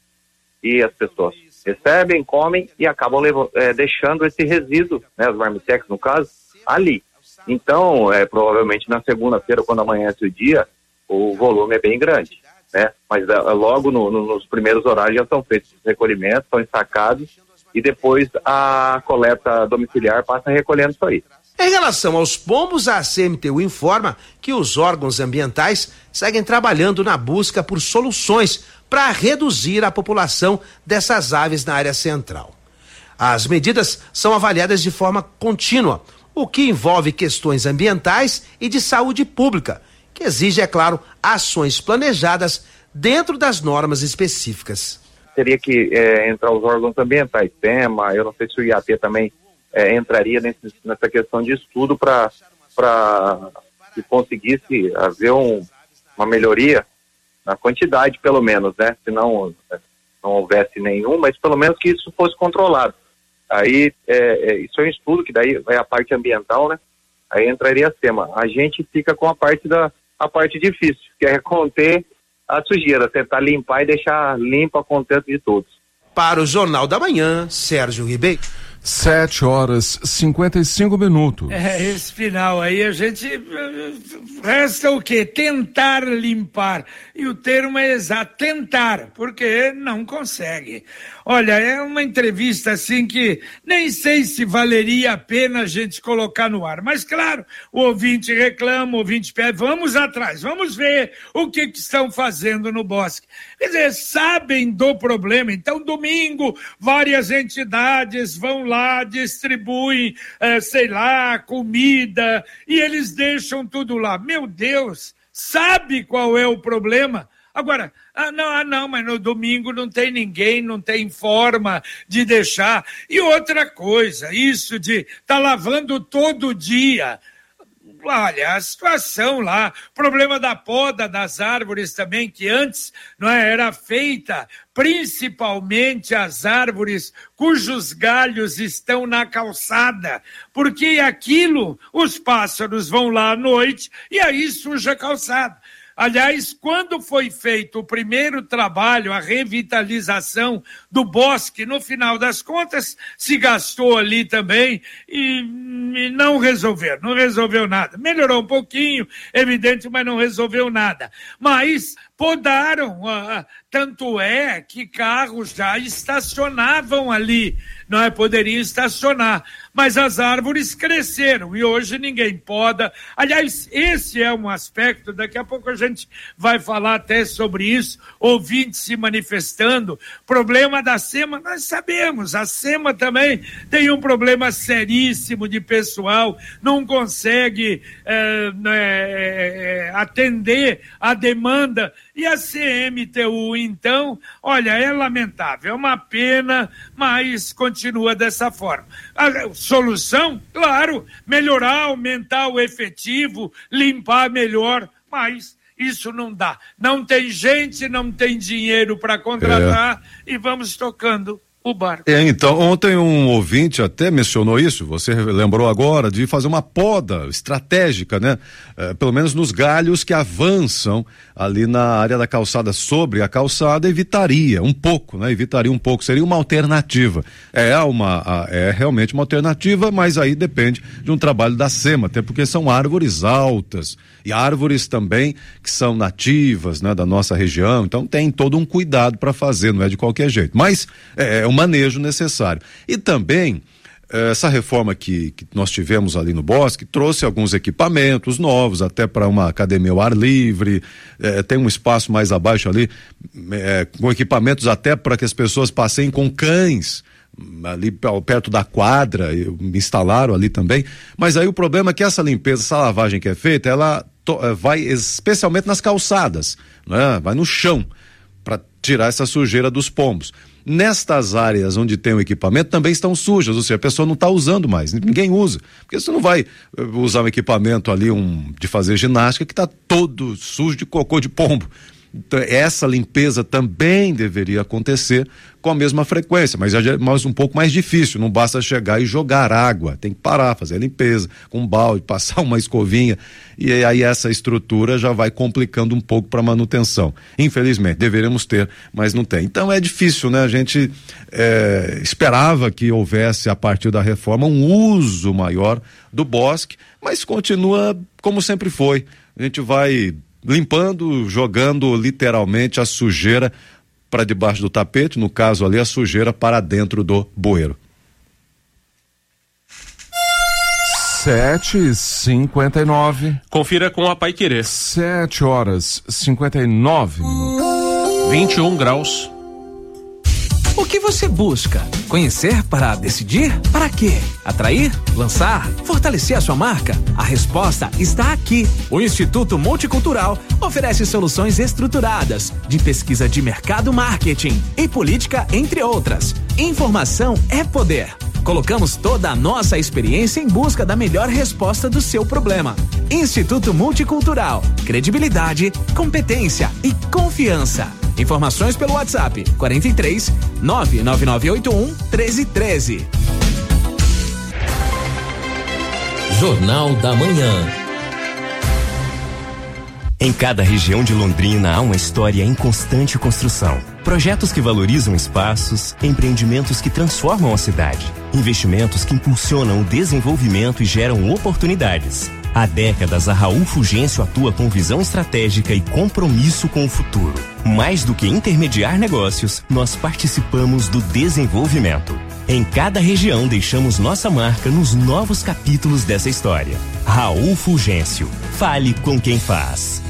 E as pessoas recebem, comem e acabam levando, é, deixando esse resíduo, né, os marmitex no caso, ali. Então, é, provavelmente na segunda-feira, quando amanhece o dia, o volume é bem grande, né? Mas é, logo no, no, nos primeiros horários já são feitos os recolhimentos, são ensacados e depois a coleta domiciliar passa recolhendo isso aí. Em relação aos pombos, a C M T U informa que os órgãos ambientais seguem trabalhando na busca por soluções para reduzir a população dessas aves na área central. As medidas são avaliadas de forma contínua, o que envolve questões ambientais e de saúde pública, que exige, é claro, ações planejadas dentro das normas específicas. Teria que é, entrar os órgãos ambientais, T E M A, eu não sei se o I A P também é, entraria nesse, nessa questão de estudo para que conseguisse haver um, uma melhoria na quantidade, pelo menos, né? Se não, não houvesse nenhum, mas pelo menos que isso fosse controlado. Aí, é, é, isso é um estudo, que daí é a parte ambiental, né? Aí entraria a SEMA. A gente fica com a parte da a parte difícil, que é conter a sujeira, tentar limpar e deixar limpo a contento de todos. Para o Jornal da Manhã, Sérgio Ribeiro. Sete horas cinquenta e cinco minutos. É, esse final aí a gente resta o quê? Tentar limpar. E o termo é exato, tentar, porque não consegue. Olha, é uma entrevista assim que nem sei se valeria a pena a gente colocar no ar. Mas claro, o ouvinte reclama, o ouvinte pede, vamos atrás, vamos ver o que, que estão fazendo no bosque. Quer dizer, sabem do problema. Então, domingo, várias entidades vão lá, distribuem, eh, sei lá, comida, e eles deixam tudo lá. Meu Deus, sabe qual é o problema? Agora, ah não, ah não, mas no domingo não tem ninguém, não tem forma de deixar. E outra coisa, isso de tá lavando todo dia. Olha, a situação lá, problema da poda das árvores também, que antes não é, era feita principalmente as árvores cujos galhos estão na calçada, porque aquilo, os pássaros vão lá à noite e aí suja a calçada. Aliás, quando foi feito o primeiro trabalho, a revitalização do bosque, no final das contas, se gastou ali também e, e não resolveu, não resolveu nada. Melhorou um pouquinho, evidente, mas não resolveu nada. Mas podaram, uh, tanto é que carros já estacionavam ali, não é? Poderiam estacionar, mas as árvores cresceram e hoje ninguém poda. Aliás, esse é um aspecto, daqui a pouco a gente vai falar até sobre isso, ouvintes se manifestando. Problema da SEMA, nós sabemos, a SEMA também tem um problema seríssimo de pessoal, não consegue é, é, atender a demanda. E a C M T U, então, olha, é lamentável, é uma pena, mas continua dessa forma. A solução, claro, melhorar, aumentar o efetivo, limpar melhor, mas isso não dá. Não tem gente, não tem dinheiro para contratar é. E vamos tocando. o barco. É, então, ontem um ouvinte até mencionou isso, você lembrou agora de fazer uma poda estratégica, né? É, pelo menos nos galhos que avançam ali na área da calçada, sobre a calçada, evitaria um pouco, né? Evitaria um pouco, seria uma alternativa. É uma, é realmente uma alternativa, mas aí depende de um trabalho da SEMA, até porque são árvores altas e árvores também que são nativas, né? Da nossa região, então tem todo um cuidado para fazer, não é de qualquer jeito, mas é, é o manejo necessário. E também essa reforma que, que nós tivemos ali no Bosque trouxe alguns equipamentos novos, até para uma academia ao ar livre, eh, tem um espaço mais abaixo ali, eh, com equipamentos até para que as pessoas passeiem com cães ali perto da quadra, instalaram ali também, mas aí o problema é que essa limpeza, essa lavagem que é feita, ela to, vai especialmente nas calçadas, né? Vai no chão, para tirar essa sujeira dos pombos. Nestas áreas onde tem o equipamento também estão sujas, ou seja, a pessoa não está usando mais, ninguém usa, porque você não vai usar um equipamento ali um, de fazer ginástica que está todo sujo de cocô de pombo. Então, essa limpeza também deveria acontecer com a mesma frequência, mas é mais um pouco mais difícil, não basta chegar e jogar água, tem que parar, fazer a limpeza com um balde, passar uma escovinha, e aí essa estrutura já vai complicando um pouco para manutenção. Infelizmente, deveríamos ter, mas não tem. Então é difícil, né? A gente é, esperava que houvesse, a partir da reforma, um uso maior do bosque, mas continua como sempre foi. A gente vai limpando, jogando literalmente a sujeira para debaixo do tapete, no caso ali a sujeira para dentro do bueiro. Sete e cinquenta e nove. Confira com a Paiquerê. Sete horas cinquenta e nove minutos. vinte e um graus. O que você busca? Conhecer para decidir? Para quê? Atrair? Lançar? Fortalecer a sua marca? A resposta está aqui. O Instituto Multicultural oferece soluções estruturadas de pesquisa de mercado, marketing e política, entre outras. Informação é poder. Colocamos toda a nossa experiência em busca da melhor resposta do seu problema. Instituto Multicultural. Credibilidade, competência e confiança. Informações pelo WhatsApp quarenta e três, nove nove nove oito um, treze treze. Jornal da Manhã. Em cada região de Londrina há uma história em constante construção. Projetos que valorizam espaços, empreendimentos que transformam a cidade, investimentos que impulsionam o desenvolvimento e geram oportunidades. Há décadas, a Raul Fulgêncio atua com visão estratégica e compromisso com o futuro. Mais do que intermediar negócios, nós participamos do desenvolvimento. Em cada região, deixamos nossa marca nos novos capítulos dessa história. Raul Fulgêncio. Fale com quem faz.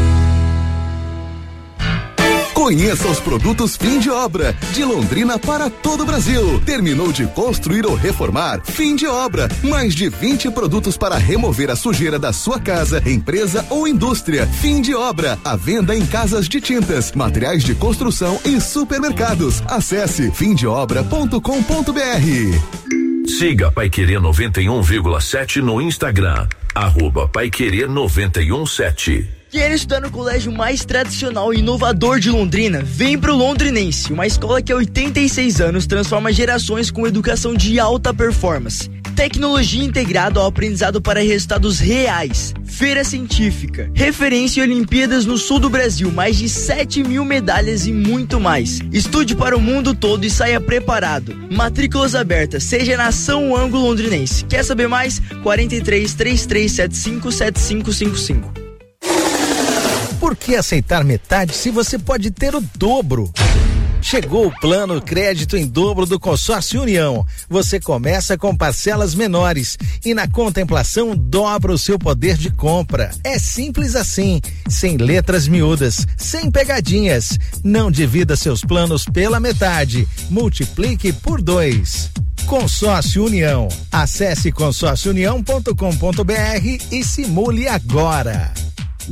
Conheça os produtos fim de obra, de Londrina para todo o Brasil. Terminou de construir ou reformar? Fim de obra. Mais de vinte produtos para remover a sujeira da sua casa, empresa ou indústria. Fim de obra. A venda em casas de tintas, materiais de construção e supermercados. Acesse fim de obra ponto com ponto br. Siga Paiquerê noventa e um vírgula sete no Instagram. Arroba Paiquerê noventa e um sete. Quer estudar no colégio mais tradicional e inovador de Londrina? Vem pro Londrinense, uma escola que há oitenta e seis anos transforma gerações com educação de alta performance. Tecnologia integrada ao aprendizado para resultados reais. Feira científica, referência em Olimpíadas no sul do Brasil, mais de sete mil medalhas e muito mais. Estude para o mundo todo e saia preparado. Matrículas abertas, seja na São Ângulo Londrinense. Quer saber mais? quarenta e três, trinta e três setenta e cinco, setenta e cinco cinquenta e cinco. Por que aceitar metade se você pode ter o dobro? Chegou o plano crédito em dobro do Consórcio União. Você começa com parcelas menores e na contemplação dobra o seu poder de compra. É simples assim, sem letras miúdas, sem pegadinhas. Não divida seus planos pela metade, multiplique por dois. Consórcio União. Acesse consórcio união ponto com ponto br e simule agora.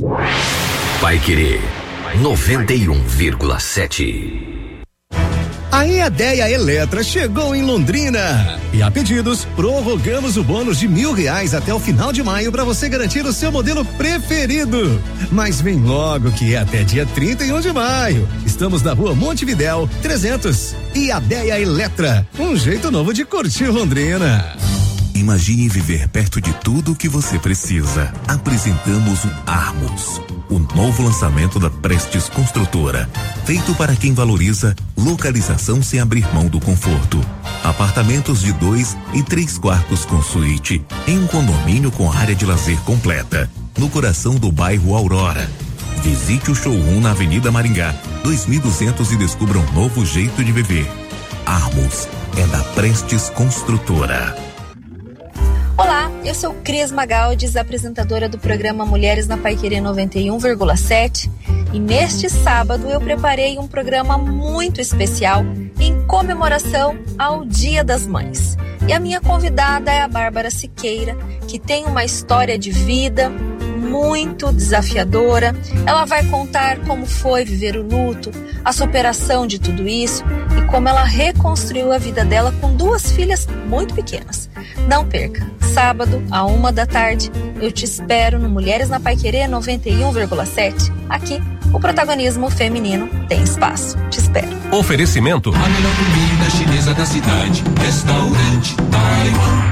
Paiquerê noventa e um vírgula sete. A EADEA Eletra chegou em Londrina. E a pedidos, prorrogamos o bônus de mil reais até o final de maio para você garantir o seu modelo preferido. Mas vem logo que é até dia trinta e um de maio. Estamos na rua Montevidéu, trezentos. EADEA Eletra, um jeito novo de curtir Londrina. Imagine viver perto de tudo o que você precisa. Apresentamos o Armos, o novo lançamento da Prestes Construtora, feito para quem valoriza localização sem abrir mão do conforto. Apartamentos de dois e três quartos com suíte, em um condomínio com área de lazer completa, no coração do bairro Aurora. Visite o showroom na Avenida Maringá, dois mil e duzentos e descubra um novo jeito de viver. Armos é da Prestes Construtora. Olá, eu sou Cris Magaldes, apresentadora do programa Mulheres na Paiquerê noventa e um vírgula sete, e neste sábado eu preparei um programa muito especial em comemoração ao Dia das Mães. E a minha convidada é a Bárbara Siqueira, que tem uma história de vida muito desafiadora. Ela vai contar como foi viver o luto, a superação de tudo isso e como ela reconstruiu a vida dela com duas filhas muito pequenas. Não perca, sábado, à uma da tarde, eu te espero no Mulheres na Paiquerê noventa e um vírgula sete. Aqui, o protagonismo feminino tem espaço. Te espero. Oferecimento: a melhor comida chinesa da cidade, Restaurante Taiwan.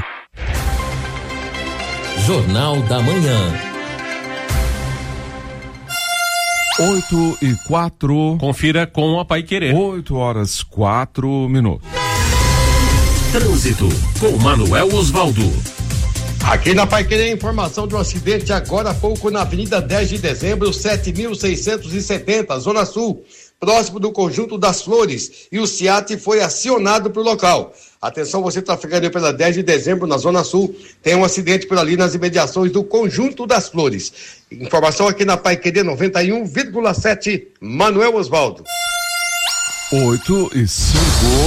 Jornal da Manhã. Oito e quatro. Confira com a Paiquerê. Oito horas, quatro minutos. Trânsito com Manuel Osvaldo. Aqui na Paiquerê, informação de um acidente agora há pouco na Avenida dez de dezembro, sete mil seiscentos e setenta, Zona Sul, próximo do Conjunto das Flores, e o SEAT foi acionado para o local. Atenção, você trafegando pela dez de dezembro na Zona Sul, tem um acidente por ali nas imediações do Conjunto das Flores. Informação aqui na Paiquerê noventa e um vírgula sete, Manuel Osvaldo. Oito e cinco.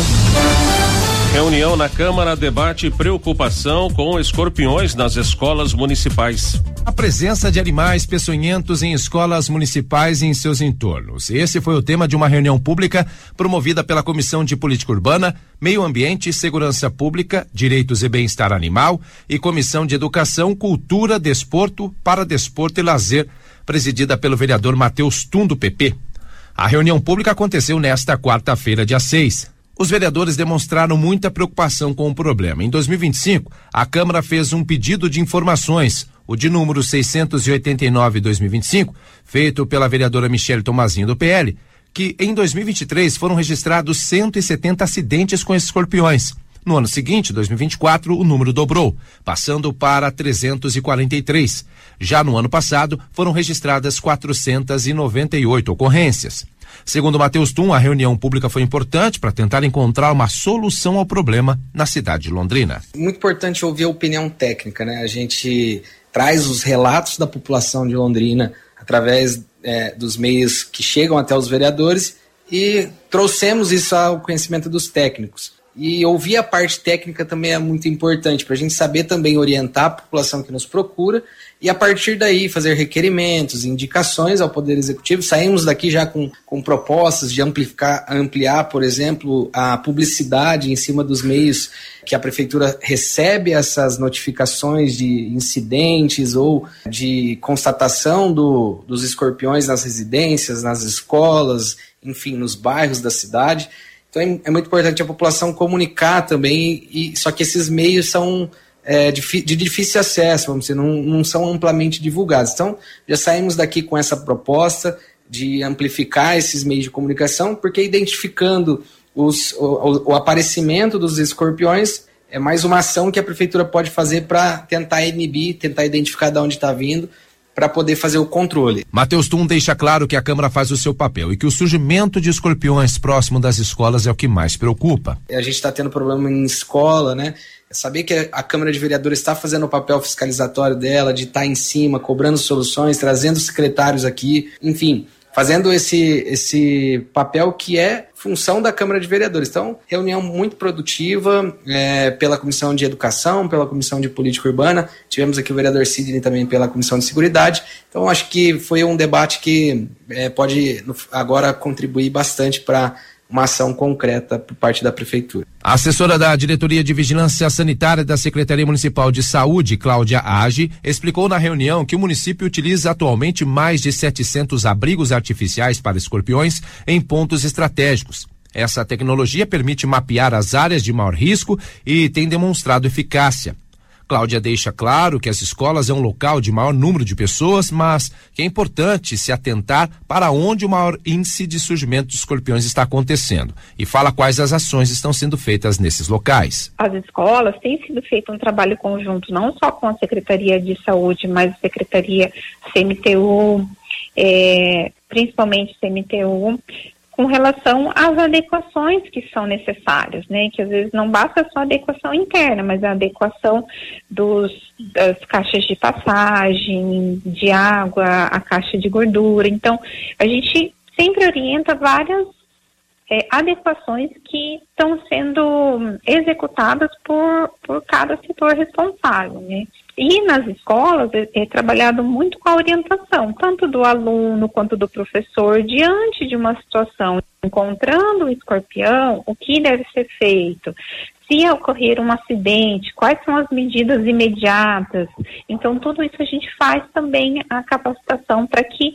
Reunião na Câmara debate preocupação com escorpiões nas escolas municipais. A presença de animais peçonhentos em escolas municipais e em seus entornos. Esse foi o tema de uma reunião pública promovida pela Comissão de Política Urbana, Meio Ambiente, Segurança Pública, Direitos e Bem-Estar Animal e Comissão de Educação, Cultura, Desporto, Paradesporto e Lazer, presidida pelo vereador Matheus Tum, do P P. A reunião pública aconteceu nesta quarta-feira, dia seis. Os vereadores demonstraram muita preocupação com o problema. Em dois mil e vinte e cinco, a Câmara fez um pedido de informações, o de número seiscentos e oitenta e nove dois mil e vinte e cinco, feito pela vereadora Michele Tomazinho, do P L, que em dois mil e vinte e três foram registrados cento e setenta acidentes com escorpiões. No ano seguinte, dois mil e vinte e quatro, o número dobrou, passando para trezentos e quarenta e três. Já no ano passado, foram registradas quatrocentas e noventa e oito ocorrências. Segundo Matheus Tum, a reunião pública foi importante para tentar encontrar uma solução ao problema na cidade de Londrina. Muito importante ouvir a opinião técnica, né? A gente traz os relatos da população de Londrina através é, dos meios que chegam até os vereadores e trouxemos isso ao conhecimento dos técnicos. E ouvir a parte técnica também é muito importante para a gente saber também orientar a população que nos procura e a partir daí fazer requerimentos, indicações ao Poder Executivo. Saímos daqui já com, com propostas de amplificar, ampliar, por exemplo, a publicidade em cima dos meios que a Prefeitura recebe essas notificações de incidentes ou de constatação do, dos escorpiões nas residências, nas escolas, enfim, nos bairros da cidade. Então é, é muito importante a população comunicar também, e, só que esses meios são é, de, de difícil acesso, vamos dizer, não, não são amplamente divulgados. Então já saímos daqui com essa proposta de amplificar esses meios de comunicação, porque identificando os, o, o aparecimento dos escorpiões é mais uma ação que a Prefeitura pode fazer para tentar inibir, tentar identificar de onde está vindo, para poder fazer o controle. Matheus Tum deixa claro que a Câmara faz o seu papel e que o surgimento de escorpiões próximo das escolas é o que mais preocupa. A gente está tendo problema em escola, né? Saber que a Câmara de Vereadores está fazendo o papel fiscalizatório dela, de estar tá em cima, cobrando soluções, trazendo secretários aqui, enfim, fazendo esse, esse papel que é função da Câmara de Vereadores. Então, reunião muito produtiva é, pela Comissão de Educação, pela Comissão de Política Urbana, tivemos aqui o vereador Sidney também pela Comissão de Seguridade. Então, acho que foi um debate que é, pode agora contribuir bastante para uma ação concreta por parte da Prefeitura. A assessora da Diretoria de Vigilância Sanitária da Secretaria Municipal de Saúde, Cláudia Age, explicou na reunião que o município utiliza atualmente mais de setecentos abrigos artificiais para escorpiões em pontos estratégicos. Essa tecnologia permite mapear as áreas de maior risco e tem demonstrado eficácia. Cláudia deixa claro que as escolas é um local de maior número de pessoas, mas que é importante se atentar para onde o maior índice de surgimento de escorpiões está acontecendo e fala quais as ações estão sendo feitas nesses locais. As escolas têm sido feito um trabalho conjunto, não só com a Secretaria de Saúde, mas a Secretaria C M T U, é, principalmente C M T U, com relação às adequações que são necessárias, né? Que às vezes não basta só a adequação interna, mas a adequação dos, das caixas de passagem, de água, a caixa de gordura. Então, a gente sempre orienta várias é, adequações que estão sendo executadas por, por cada setor responsável, né? E nas escolas é, é trabalhado muito com a orientação, tanto do aluno quanto do professor, diante de uma situação, encontrando o escorpião, o que deve ser feito, se ocorrer um acidente, quais são as medidas imediatas. Então, tudo isso a gente faz também a capacitação para que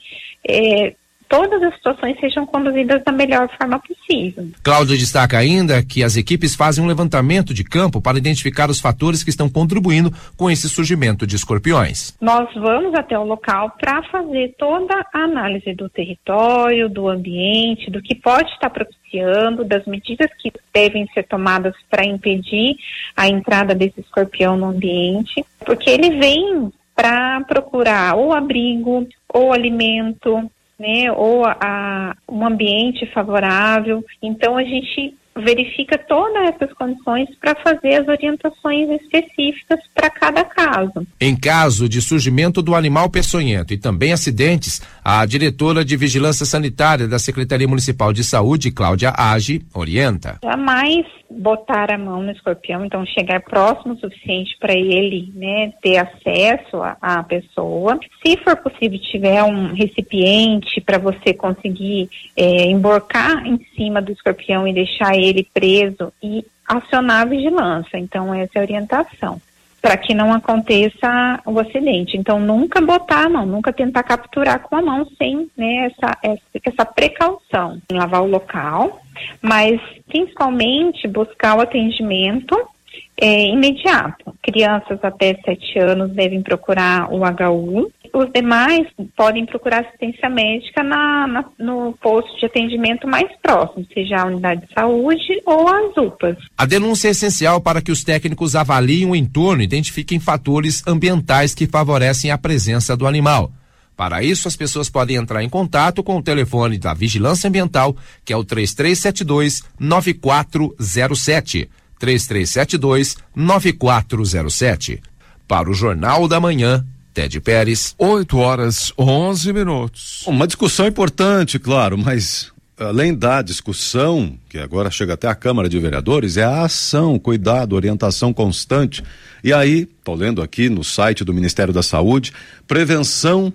é, todas as situações sejam conduzidas da melhor forma possível. Cláudio destaca ainda que as equipes fazem um levantamento de campo para identificar os fatores que estão contribuindo com esse surgimento de escorpiões. Nós vamos até o local para fazer toda a análise do território, do ambiente, do que pode estar propiciando, das medidas que devem ser tomadas para impedir a entrada desse escorpião no ambiente, porque ele vem para procurar ou abrigo, ou alimento, né, ou a, a, um ambiente favorável. Então a gente verifica todas essas condições para fazer as orientações específicas para cada caso. Em caso de surgimento do animal peçonhento e também acidentes, a diretora de Vigilância Sanitária da Secretaria Municipal de Saúde, Cláudia Age, orienta. Jamais botar a mão no escorpião, então chegar próximo o suficiente para ele, né, ter acesso à pessoa. Se for possível, tiver um recipiente para você conseguir é, emborcar em cima do escorpião e deixar ele preso e acionar a vigilância. Então, essa é a orientação, para que não aconteça o acidente. Então, nunca botar a mão, nunca tentar capturar com a mão sem, né, essa, essa, essa precaução. Lavar o local, mas principalmente buscar o atendimento é, imediato. Crianças até sete anos devem procurar o H U. Os demais podem procurar assistência médica na, na, no posto de atendimento mais próximo, seja a unidade de saúde ou as U P As. A denúncia é essencial para que os técnicos avaliem o entorno e identifiquem fatores ambientais que favorecem a presença do animal. Para isso, as pessoas podem entrar em contato com o telefone da Vigilância Ambiental, que é o três três sete dois, nove quatro zero sete. três três sete dois, nove quatro zero sete. Para o Jornal da Manhã, Ted Pérez. oito horas, onze minutos. Uma discussão importante, claro, mas além da discussão, que agora chega até a Câmara de Vereadores, é a ação, cuidado, orientação constante. E aí, tô lendo aqui no site do Ministério da Saúde, prevenção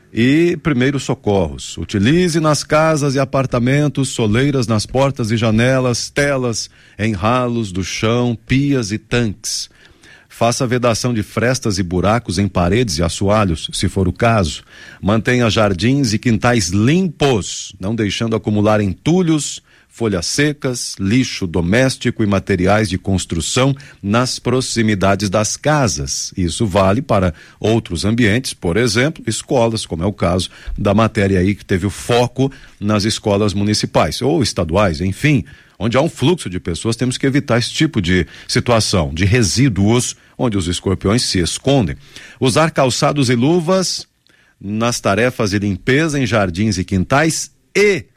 e primeiros socorros. Utilize nas casas e apartamentos soleiras nas portas e janelas, telas em ralos do chão, pias e tanques. Faça vedação de frestas e buracos em paredes e assoalhos, se for o caso. Mantenha jardins e quintais limpos, não deixando acumular entulhos, folhas secas, lixo doméstico e materiais de construção nas proximidades das casas. Isso vale para outros ambientes, por exemplo, escolas, como é o caso da matéria aí que teve o foco nas escolas municipais ou estaduais, enfim. Onde há um fluxo de pessoas, temos que evitar esse tipo de situação, de resíduos onde os escorpiões se escondem. Usar calçados e luvas nas tarefas de limpeza em jardins e quintais e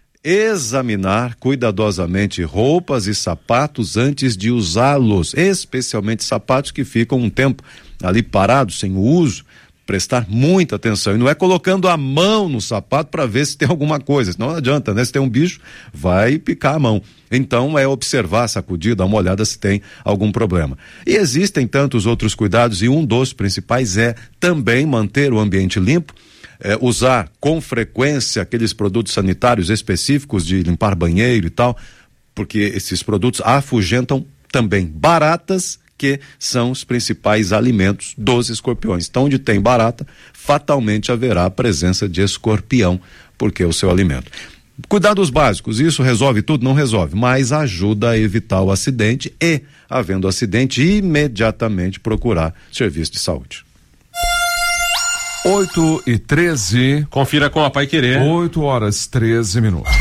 examinar cuidadosamente roupas e sapatos antes de usá-los, especialmente sapatos que ficam um tempo ali parados, sem o uso. Prestar muita atenção, e não é colocando a mão no sapato para ver se tem alguma coisa, não adianta, né? Se tem um bicho, vai picar a mão. Então é observar, sacudir, dar uma olhada se tem algum problema. E existem tantos outros cuidados, e um dos principais é também manter o ambiente limpo, eh, usar com frequência aqueles produtos sanitários específicos de limpar banheiro e tal, porque esses produtos afugentam também baratas, que são os principais alimentos dos escorpiões. Então, onde tem barata, fatalmente haverá a presença de escorpião, porque é o seu alimento. Cuidados básicos, isso resolve tudo? Não resolve, mas ajuda a evitar o acidente e, havendo acidente, imediatamente procurar serviço de saúde. oito e treze. Confira com a Paiquerê. oito horas treze minutos.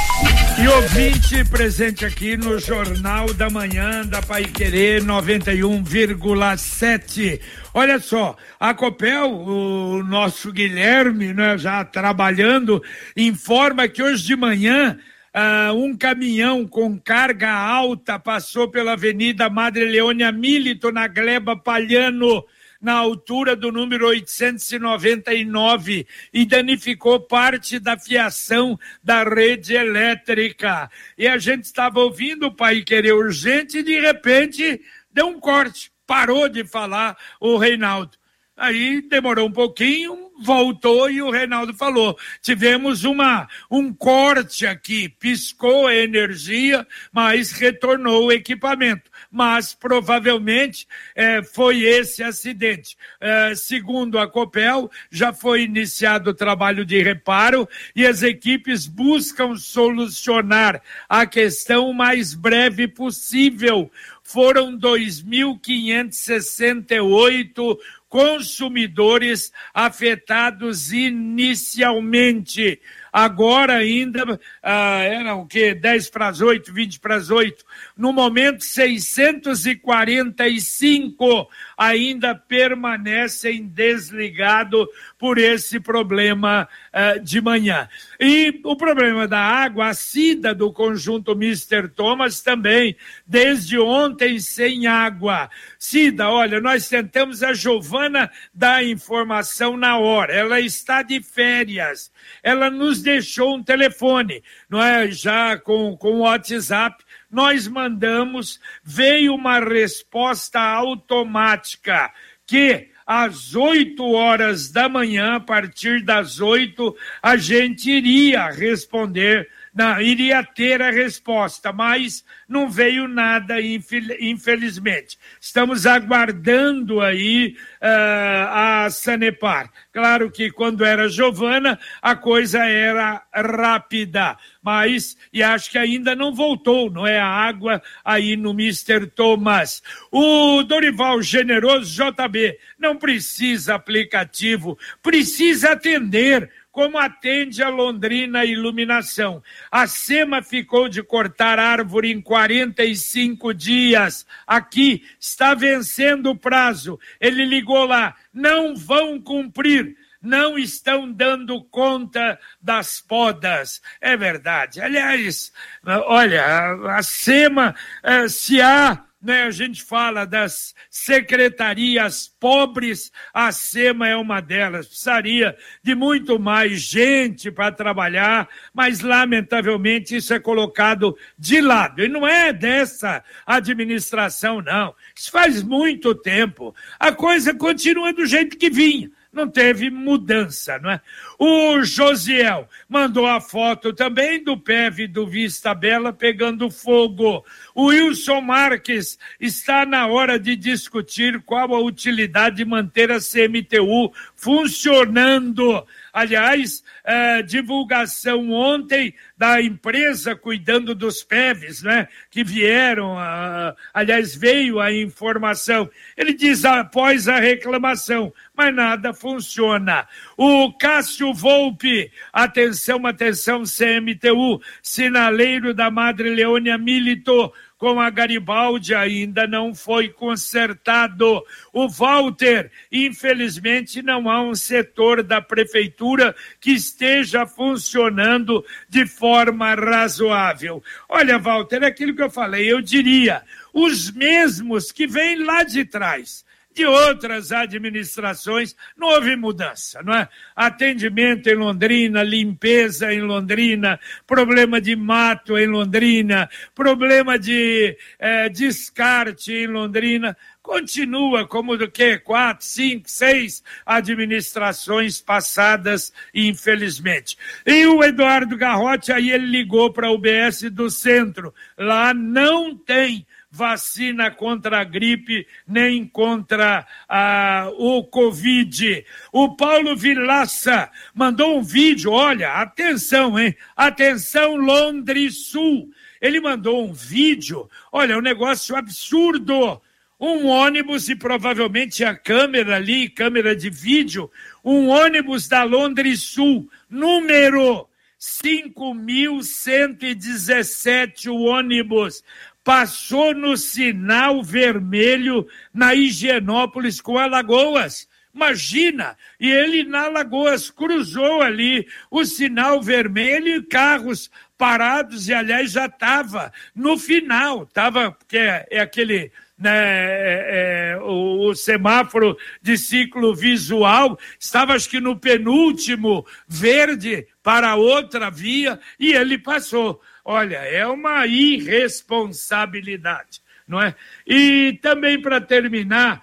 E ouvinte presente aqui no Jornal da Manhã da Paiquerê noventa e um vírgula sete. Olha só, a Copel, o nosso Guilherme, né, já trabalhando, informa que hoje de manhã uh, um caminhão com carga alta passou pela Avenida Madre Leônia Milito, na Gleba Palhano, na altura do número oitocentos e noventa e nove, e danificou parte da fiação da rede elétrica. E a gente estava ouvindo o Paiquerê Urgente e de repente deu um corte, parou de falar o Reinaldo. Aí demorou um pouquinho, voltou e o Reinaldo falou. Tivemos uma, um corte aqui, piscou a energia, mas retornou o equipamento. Mas provavelmente eh, foi esse acidente. Eh, segundo a Copel, já foi iniciado o trabalho de reparo e as equipes buscam solucionar a questão o mais breve possível. Foram dois mil quinhentos e sessenta e oito consumidores afetados inicialmente. Agora ainda, ah, era o quê? dez para as oito, vinte para as oito. No momento, seiscentos e quarenta e cinco ainda permanecem desligados por esse problema ah, de manhã. E o problema da água, a Cida do conjunto mister Thomas também, desde ontem sem água. Cida, olha, nós tentamos, a Giovana dar informação na hora, ela está de férias, ela nos deixou um telefone, não é? Já com, com o WhatsApp, nós mandamos, veio uma resposta automática que às oito horas da manhã, a partir das oito, a gente iria responder, não, iria ter a resposta, mas não veio nada, infelizmente. Estamos aguardando aí uh, a Sanepar. Claro que quando era Giovana, a coisa era rápida, mas, e acho que ainda não voltou, não é, a água aí no mister Thomas. O Dorival Generoso, J B, não precisa aplicativo, precisa atender, como atende a Londrina Iluminação. A SEMA ficou de cortar árvore em quarenta e cinco dias. Aqui está vencendo o prazo. Ele ligou lá, não vão cumprir. Não estão dando conta das podas. É verdade. Aliás, olha, a SEMA, se há, né, a gente fala das secretarias pobres, a SEMA é uma delas. Precisaria de muito mais gente para trabalhar, mas lamentavelmente isso é colocado de lado. E não é dessa administração, não. Isso faz muito tempo. A coisa continua do jeito que vinha. Não teve mudança, não é? O Josiel mandou a foto também do P E V do Vista Bela pegando fogo. O Wilson Marques está na hora de discutir qual a utilidade de manter a C M T U funcionando. Aliás, eh, divulgação ontem da empresa cuidando dos P E Vs, né? Que vieram, ah, aliás, veio a informação. Ele diz após a reclamação, mas nada funciona. O Cássio Volpe, atenção, atenção, C M T U, sinaleiro da Madre Leônia Milito, com a Garibaldi ainda não foi consertado. O Walter, infelizmente não há um setor da prefeitura que esteja funcionando de forma razoável. Olha, Walter, é aquilo que eu falei, eu diria, os mesmos que vêm lá de trás, de outras administrações, não houve mudança, não é? Atendimento em Londrina, limpeza em Londrina, problema de mato em Londrina, problema de eh, descarte em Londrina, continua como do que quatro, cinco, seis administrações passadas, infelizmente. E o Eduardo Garrote, aí ele ligou para a U B S do Centro. Lá não tem vacina contra a gripe, nem contra ah, o Covid. O Paulo Vilaça mandou um vídeo, olha, atenção, hein? Atenção, Londres Sul. Ele mandou um vídeo, olha, um negócio absurdo. Um ônibus, e provavelmente a câmera ali, câmera de vídeo, um ônibus da Londres Sul, número cinco mil cento e dezessete, o ônibus passou no sinal vermelho na Higienópolis com Alagoas. Imagina, e ele na Alagoas cruzou ali o sinal vermelho e carros parados, e aliás já estava no final, estava, porque é, é aquele... Né, é, é, o, o semáforo de ciclo visual estava, acho que no penúltimo verde para outra via, e ele passou. Olha, é uma irresponsabilidade, não é? E também, para terminar,